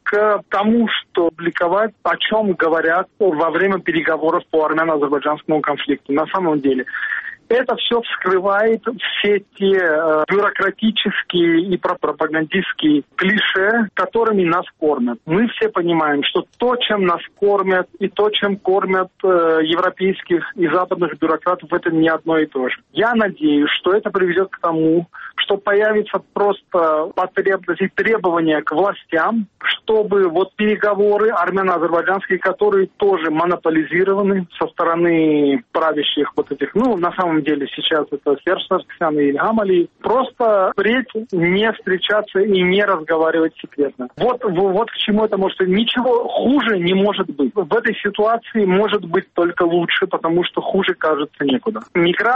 к тому, что публиковать, о чем говорят во время переговоров по армяно-азербайджанскому конфликту. На самом деле. Это все вскрывает все те бюрократические и пропагандистские клише, которыми нас кормят. Мы все понимаем, что то, чем нас кормят, и то, чем кормят европейских и западных бюрократов, это не одно и то же. Я надеюсь, что это приведет к тому, что появится просто потребность и требования к властям, чтобы переговоры армяно-азербайджанские, которые тоже монополизированы со стороны правящих на самом деле сейчас это Серж Саркисян и Ильхам Алиев, просто впредь не встречаться и не разговаривать секретно. Вот к чему это может быть. Ничего хуже не может быть. В этой ситуации может быть только лучше, потому что хуже, кажется, некуда. Миграция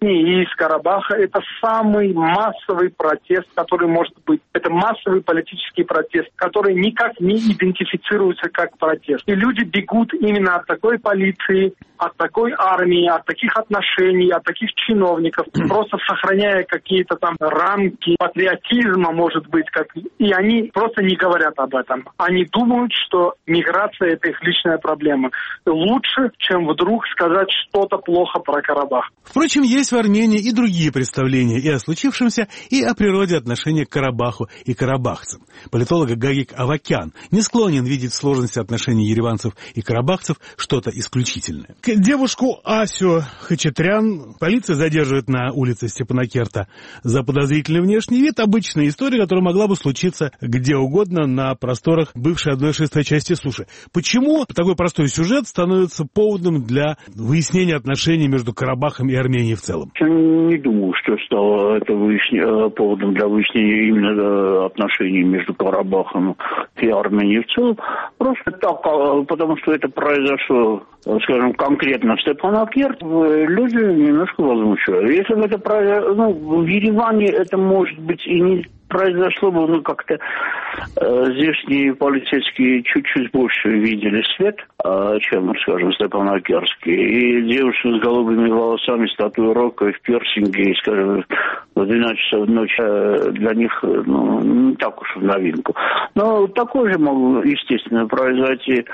из Карабаха – это самый массовый протест, который может быть. Это массовый политический протест, который никак не идентифицируется как протест. И люди бегут именно от такой полиции, от такой армии, от таких отношений, от таких чиновников, просто сохраняя какие-то рамки патриотизма, может быть, и они просто не говорят об этом. Они думают, что миграция – это их личная проблема. Лучше, чем вдруг сказать что-то плохо про Карабах. Впрочем, есть в Армении и другие представления и о случившемся, и о природе отношения к Карабаху и карабахцам. Политолог Гагик Авакян не склонен видеть в сложности отношений ереванцев и карабахцев что-то исключительное. К девушку Асю Хачатрян полиция задерживает на улице Степанакерта за подозрительный внешний вид. Обычная история, которая могла бы случиться где угодно на просторах бывшей 1/6 части суши. Почему такой простой сюжет становится поводом для выяснения отношений между Карабахом и Арменией в целом? Я не думаю, что стало это поводом для выяснения именно отношений между Карабахом и Арменией в целом. Просто так, потому что это произошло, скажем, конкретно в Степанакерт, люди немножко возмущают. Если бы это произошло, в Ереване это, может быть, и не произошло бы, как-то здешние полицейские чуть-чуть больше видели свет, чем, скажем, Степанакертские. И девушка с голубыми волосами, с татуировкой, в пирсинге, и, скажем, в 12 часов ночи для них, не так уж в новинку. Но такое же могло, естественно, произойти,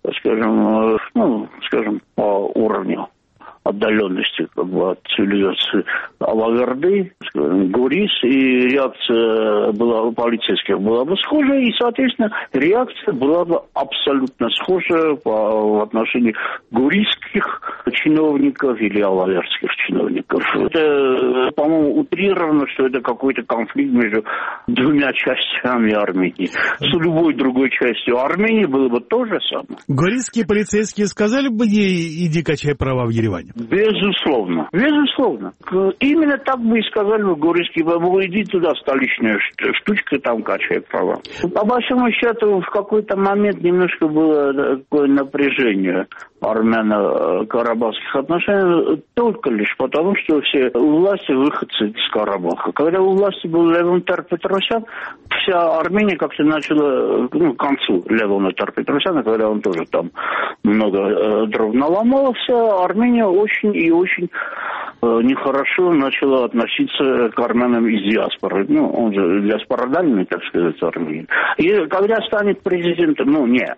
скажем, по уровню отдаленности от цивилизации Алаверды, Гурис, и реакция полицейских была бы схожа, и, соответственно, реакция была бы абсолютно схожа в отношении гурийских чиновников или алаверских чиновников. Это, по-моему, утрировано, что это какой-то конфликт между двумя частями Армении. С любой другой частью Армении было бы то же самое. Гурийские полицейские сказали бы ей: иди качай права в Ереване? Безусловно. Именно так бы и сказали бы гурийские: иди туда, столичная штучка, там качай права. По большому счету, в какой-то момент немножко было такое напряжение армяно-карабахских отношений, только лишь потому, что все у власти выходцы из Карабаха. Когда у власти был Левон Тер-Петросян, вся Армения как-то начала, к концу Левона Тер-Петросяна, когда он тоже там много дров наломал, вся Армения очень и очень нехорошо начала относиться к армянам из диаспоры. Он же диаспородальный, так сказать, Армении. И когда станет президентом,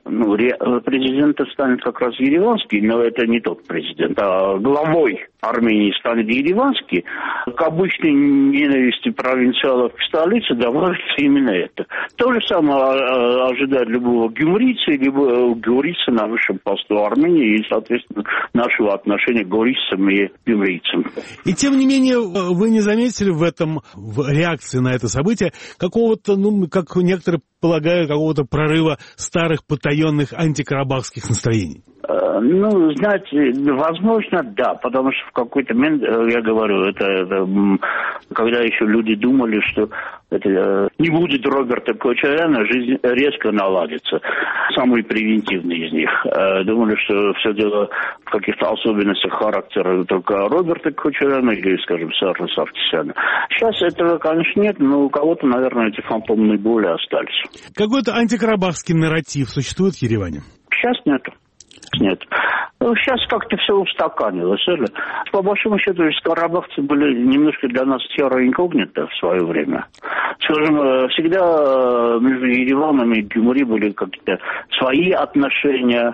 президентом станет как раз ереванский, но это не тот президент, а главой Армении станет ереванский, к обычной ненависти провинциалов к столице добавится именно это. То же самое ожидает любого гюмрийца, либо гюрийца на высшем посту Армении и, соответственно, нашего отношения к гюрийцам и гюмрийцам. И тем не менее, вы не заметили в реакции на это событие какого-то, как некоторые полагают, какого-то прорыва старых потаенных антикарабахских настроений? Знаете, возможно, да, потому что в какой-то момент, я говорю, это когда еще люди думали, что это не будет Роберта Кочаряна, жизнь резко наладится. Самый превентивный из них. Думали, что все дело в каких-то особенностях характера только Роберта Кочаряна или, скажем, Саржа Саркисяна. Сейчас этого, конечно, нет, но у кого-то, наверное, эти фантомные боли остались. Какой-то антикарабахский нарратив существует в Ереване? Сейчас нету. Нет. Сейчас как-то все устаканилось. По большому счету, карабахцы были немножко для нас терра инкогнито в свое время. Скажем, всегда между Ереваном и Гюмри были какие-то свои отношения,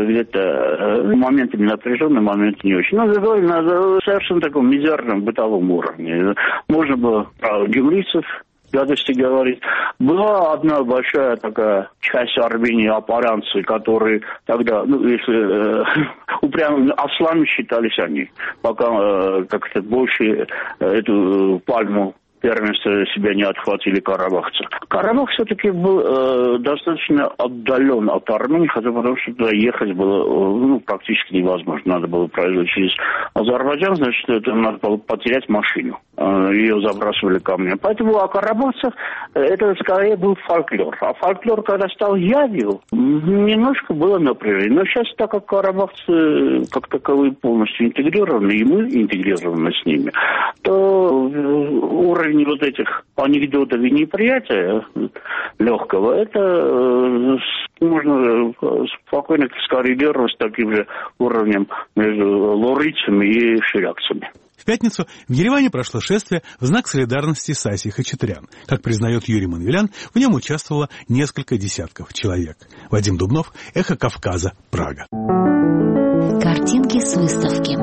где-то моментами напряженные, моментами не очень. На совершенно таком мизерном бытовом уровне. Можно было про гюмрийцев гадости говорить. Была одна большая такая часть Армении, апаранцы, которые тогда, если упрямыми ослами считались они, пока как-то больше эту пальму первенство себя не отхватили карабахцы. Карабах все-таки был достаточно отдален от Армении, хотя потому что туда ехать было практически невозможно. Надо было проезжать через Азербайджан, значит, это надо было потерять машину. Ее забрасывали камнями. Поэтому о карабахцах это скорее был фольклор. А фольклор, когда стал явью, немножко было напряжение. Но сейчас, так как карабахцы как таковые полностью интегрированы, и мы интегрированы с ними, то уровень вот этих анекдотов и неприятия легкого, это можно спокойно скоррелировать с таким же уровнем между лорийцами и ширякцами. В пятницу в Ереване прошло шествие в знак солидарности с Асей Хачатрян. Как признает Юрий Манвелян, в нем участвовало несколько десятков человек. Вадим Дубнов, Эхо Кавказа, Прага. Картинки с выставки.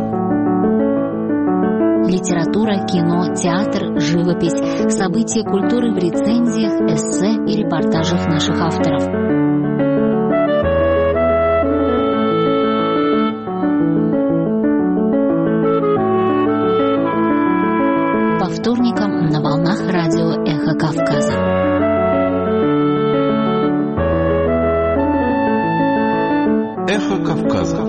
Литература, кино, театр, живопись, события культуры в рецензиях, эссе и репортажах наших авторов. Кавказа. Эхо Кавказа.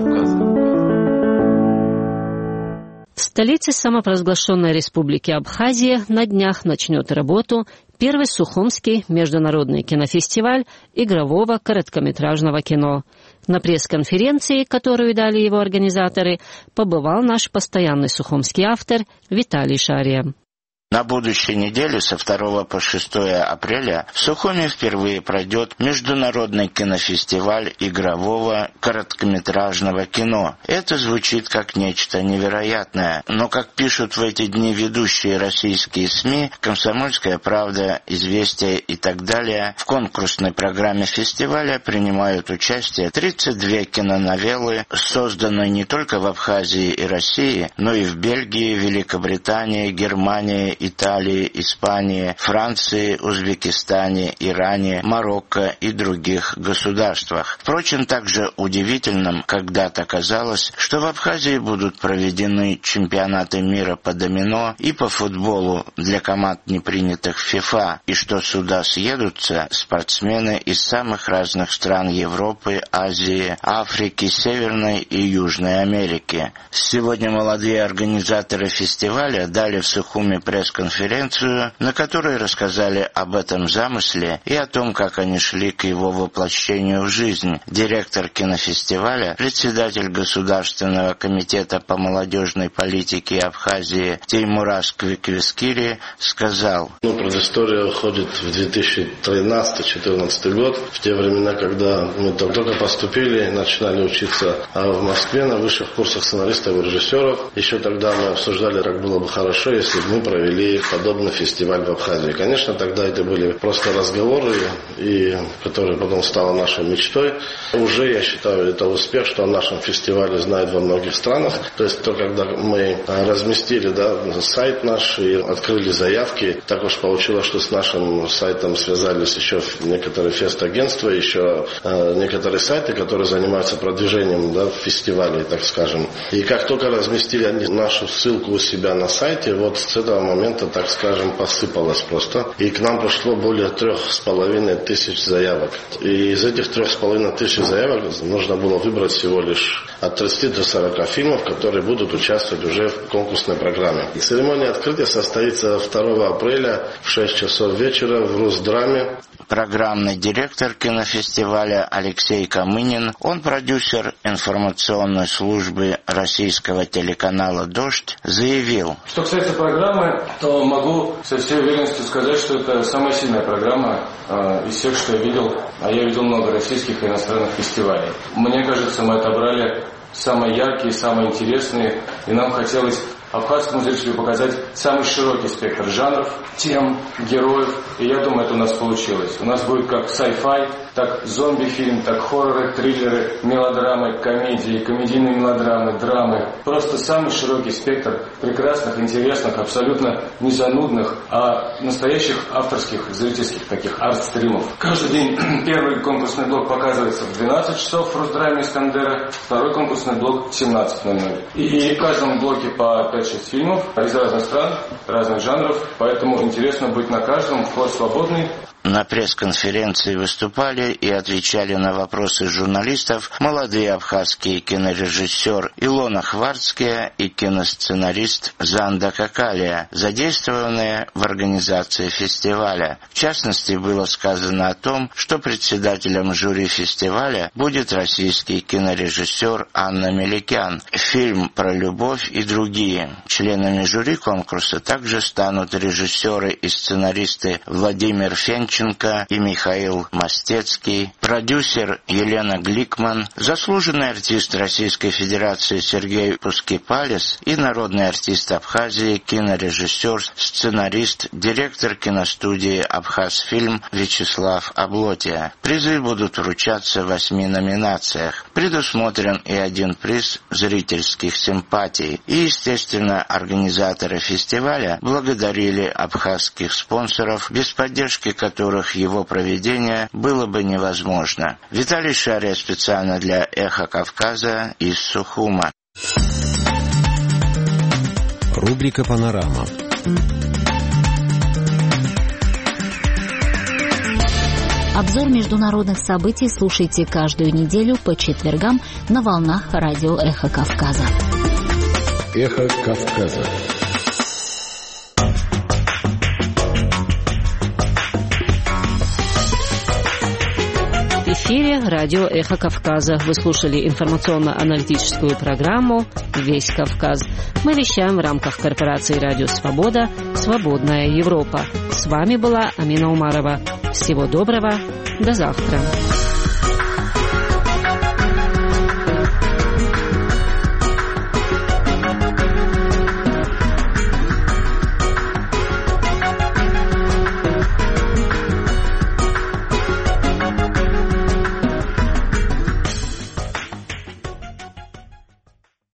В столице самопровозглашенной республики Абхазия на днях начнет работу первый Сухумский международный кинофестиваль игрового короткометражного кино. На пресс-конференции, которую дали его организаторы, побывал наш постоянный сухумский автор Виталий Шария. На будущей неделе со 2 по 6 апреля в Сухуми впервые пройдет международный кинофестиваль игрового короткометражного кино. Это звучит как нечто невероятное, но, как пишут в эти дни ведущие российские СМИ, «Комсомольская правда», «Известия» и так далее, в конкурсной программе фестиваля принимают участие 32 киноновеллы, созданные не только в Абхазии и России, но и в Бельгии, Великобритании, Германии, Италии, Испании, Франции, Узбекистане, Иране, Марокко и других государствах. Впрочем, также удивительным когда-то казалось, что в Абхазии будут проведены чемпионаты мира по домино и по футболу для команд, не принятых в ФИФА, и что сюда съедутся спортсмены из самых разных стран Европы, Азии, Африки, Северной и Южной Америки. Сегодня молодые организаторы фестиваля дали в Сухуми пресс-конференцию, на которой рассказали об этом замысле и о том, как они шли к его воплощению в жизнь. Директор кинофестиваля, председатель Государственного комитета по молодежной политике Абхазии Теймураз Квиквискири сказал: Предыстория уходит в 2013-2014 год, в те времена, когда мы только поступили, начинали учиться в Москве на высших курсах сценаристов и режиссеров. Еще тогда мы обсуждали, как было бы хорошо, если бы мы провели подобный фестиваль в Абхазии. Конечно, тогда это были просто разговоры, которые потом стало нашей мечтой. Уже, я считаю, это успех, что о нашем фестивале знают во многих странах. То есть, когда мы разместили сайт наш и открыли заявки, так уж получилось, что с нашим сайтом связались еще некоторые фест-агентства, еще некоторые сайты, которые занимаются продвижением фестивалей, так скажем. И как только разместили они нашу ссылку у себя на сайте, вот с этого момента, так скажем, посыпалось просто. И к нам пришло более 3500 заявок. И из этих 3500 заявок нужно было выбрать всего лишь от 30 до 40 фильмов, которые будут участвовать уже в конкурсной программе. Церемония открытия состоится 2 апреля в 6 часов вечера в Русдраме. Программный директор кинофестиваля Алексей Камынин, он продюсер информационной службы российского телеканала «Дождь», заявил: Что касается программы, то могу со всей уверенностью сказать, что это самая сильная программа из всех, что я видел. А я видел много российских и иностранных фестивалей. Мне кажется, мы отобрали самые яркие, самые интересные, и нам хотелось абхазскому зрителю показать самый широкий спектр жанров, тем, героев, и я думаю, это у нас получилось. У нас будет как sci-fi, так зомби-фильм, так хорроры, триллеры, мелодрамы, комедии, комедийные мелодрамы, драмы. Просто самый широкий спектр прекрасных, интересных, абсолютно не занудных, а настоящих авторских, зрительских таких арт-стримов. Каждый день первый конкурсный блок показывается в 12 часов в Русдраме Искандера, второй конкурсный блок в 17:00. И в каждом блоке по 5-6 фильмов из разных стран, разных жанров, поэтому интересно быть на каждом, вход свободный. На пресс-конференции выступали и отвечали на вопросы журналистов молодые абхазские кинорежиссер Илона Хвардская и киносценарист Занда Какалия, задействованные в организации фестиваля. В частности, было сказано о том, что председателем жюри фестиваля будет российский кинорежиссер Анна Меликян. Фильм про любовь и другие. Членами жюри конкурса также станут режиссеры и сценаристы Владимир Фенченко и Михаил Мастецкий, продюсер Елена Гликман, заслуженный артист Российской Федерации Сергей Пускипалис и народный артист Абхазии, кинорежиссер, сценарист, директор киностудии «Абхазфильм» Вячеслав Облотия. Призы будут вручаться в 8 номинациях. Предусмотрен и один приз зрительских симпатий. И, естественно, организаторы фестиваля благодарили абхазских спонсоров, без поддержки которых его проведение было бы невозможно. Виталий Шария специально для «Эхо Кавказа» из Сухума. Рубрика «Панорама». Обзор международных событий слушайте каждую неделю по четвергам на волнах радио «Эхо Кавказа». «Эхо Кавказа». В эфире радио «Эхо Кавказа». Вы слушали информационно-аналитическую программу «Весь Кавказ». Мы вещаем в рамках корпорации «Радио Свобода. Свободная Европа». С вами была Амина Умарова. Всего доброго. До завтра.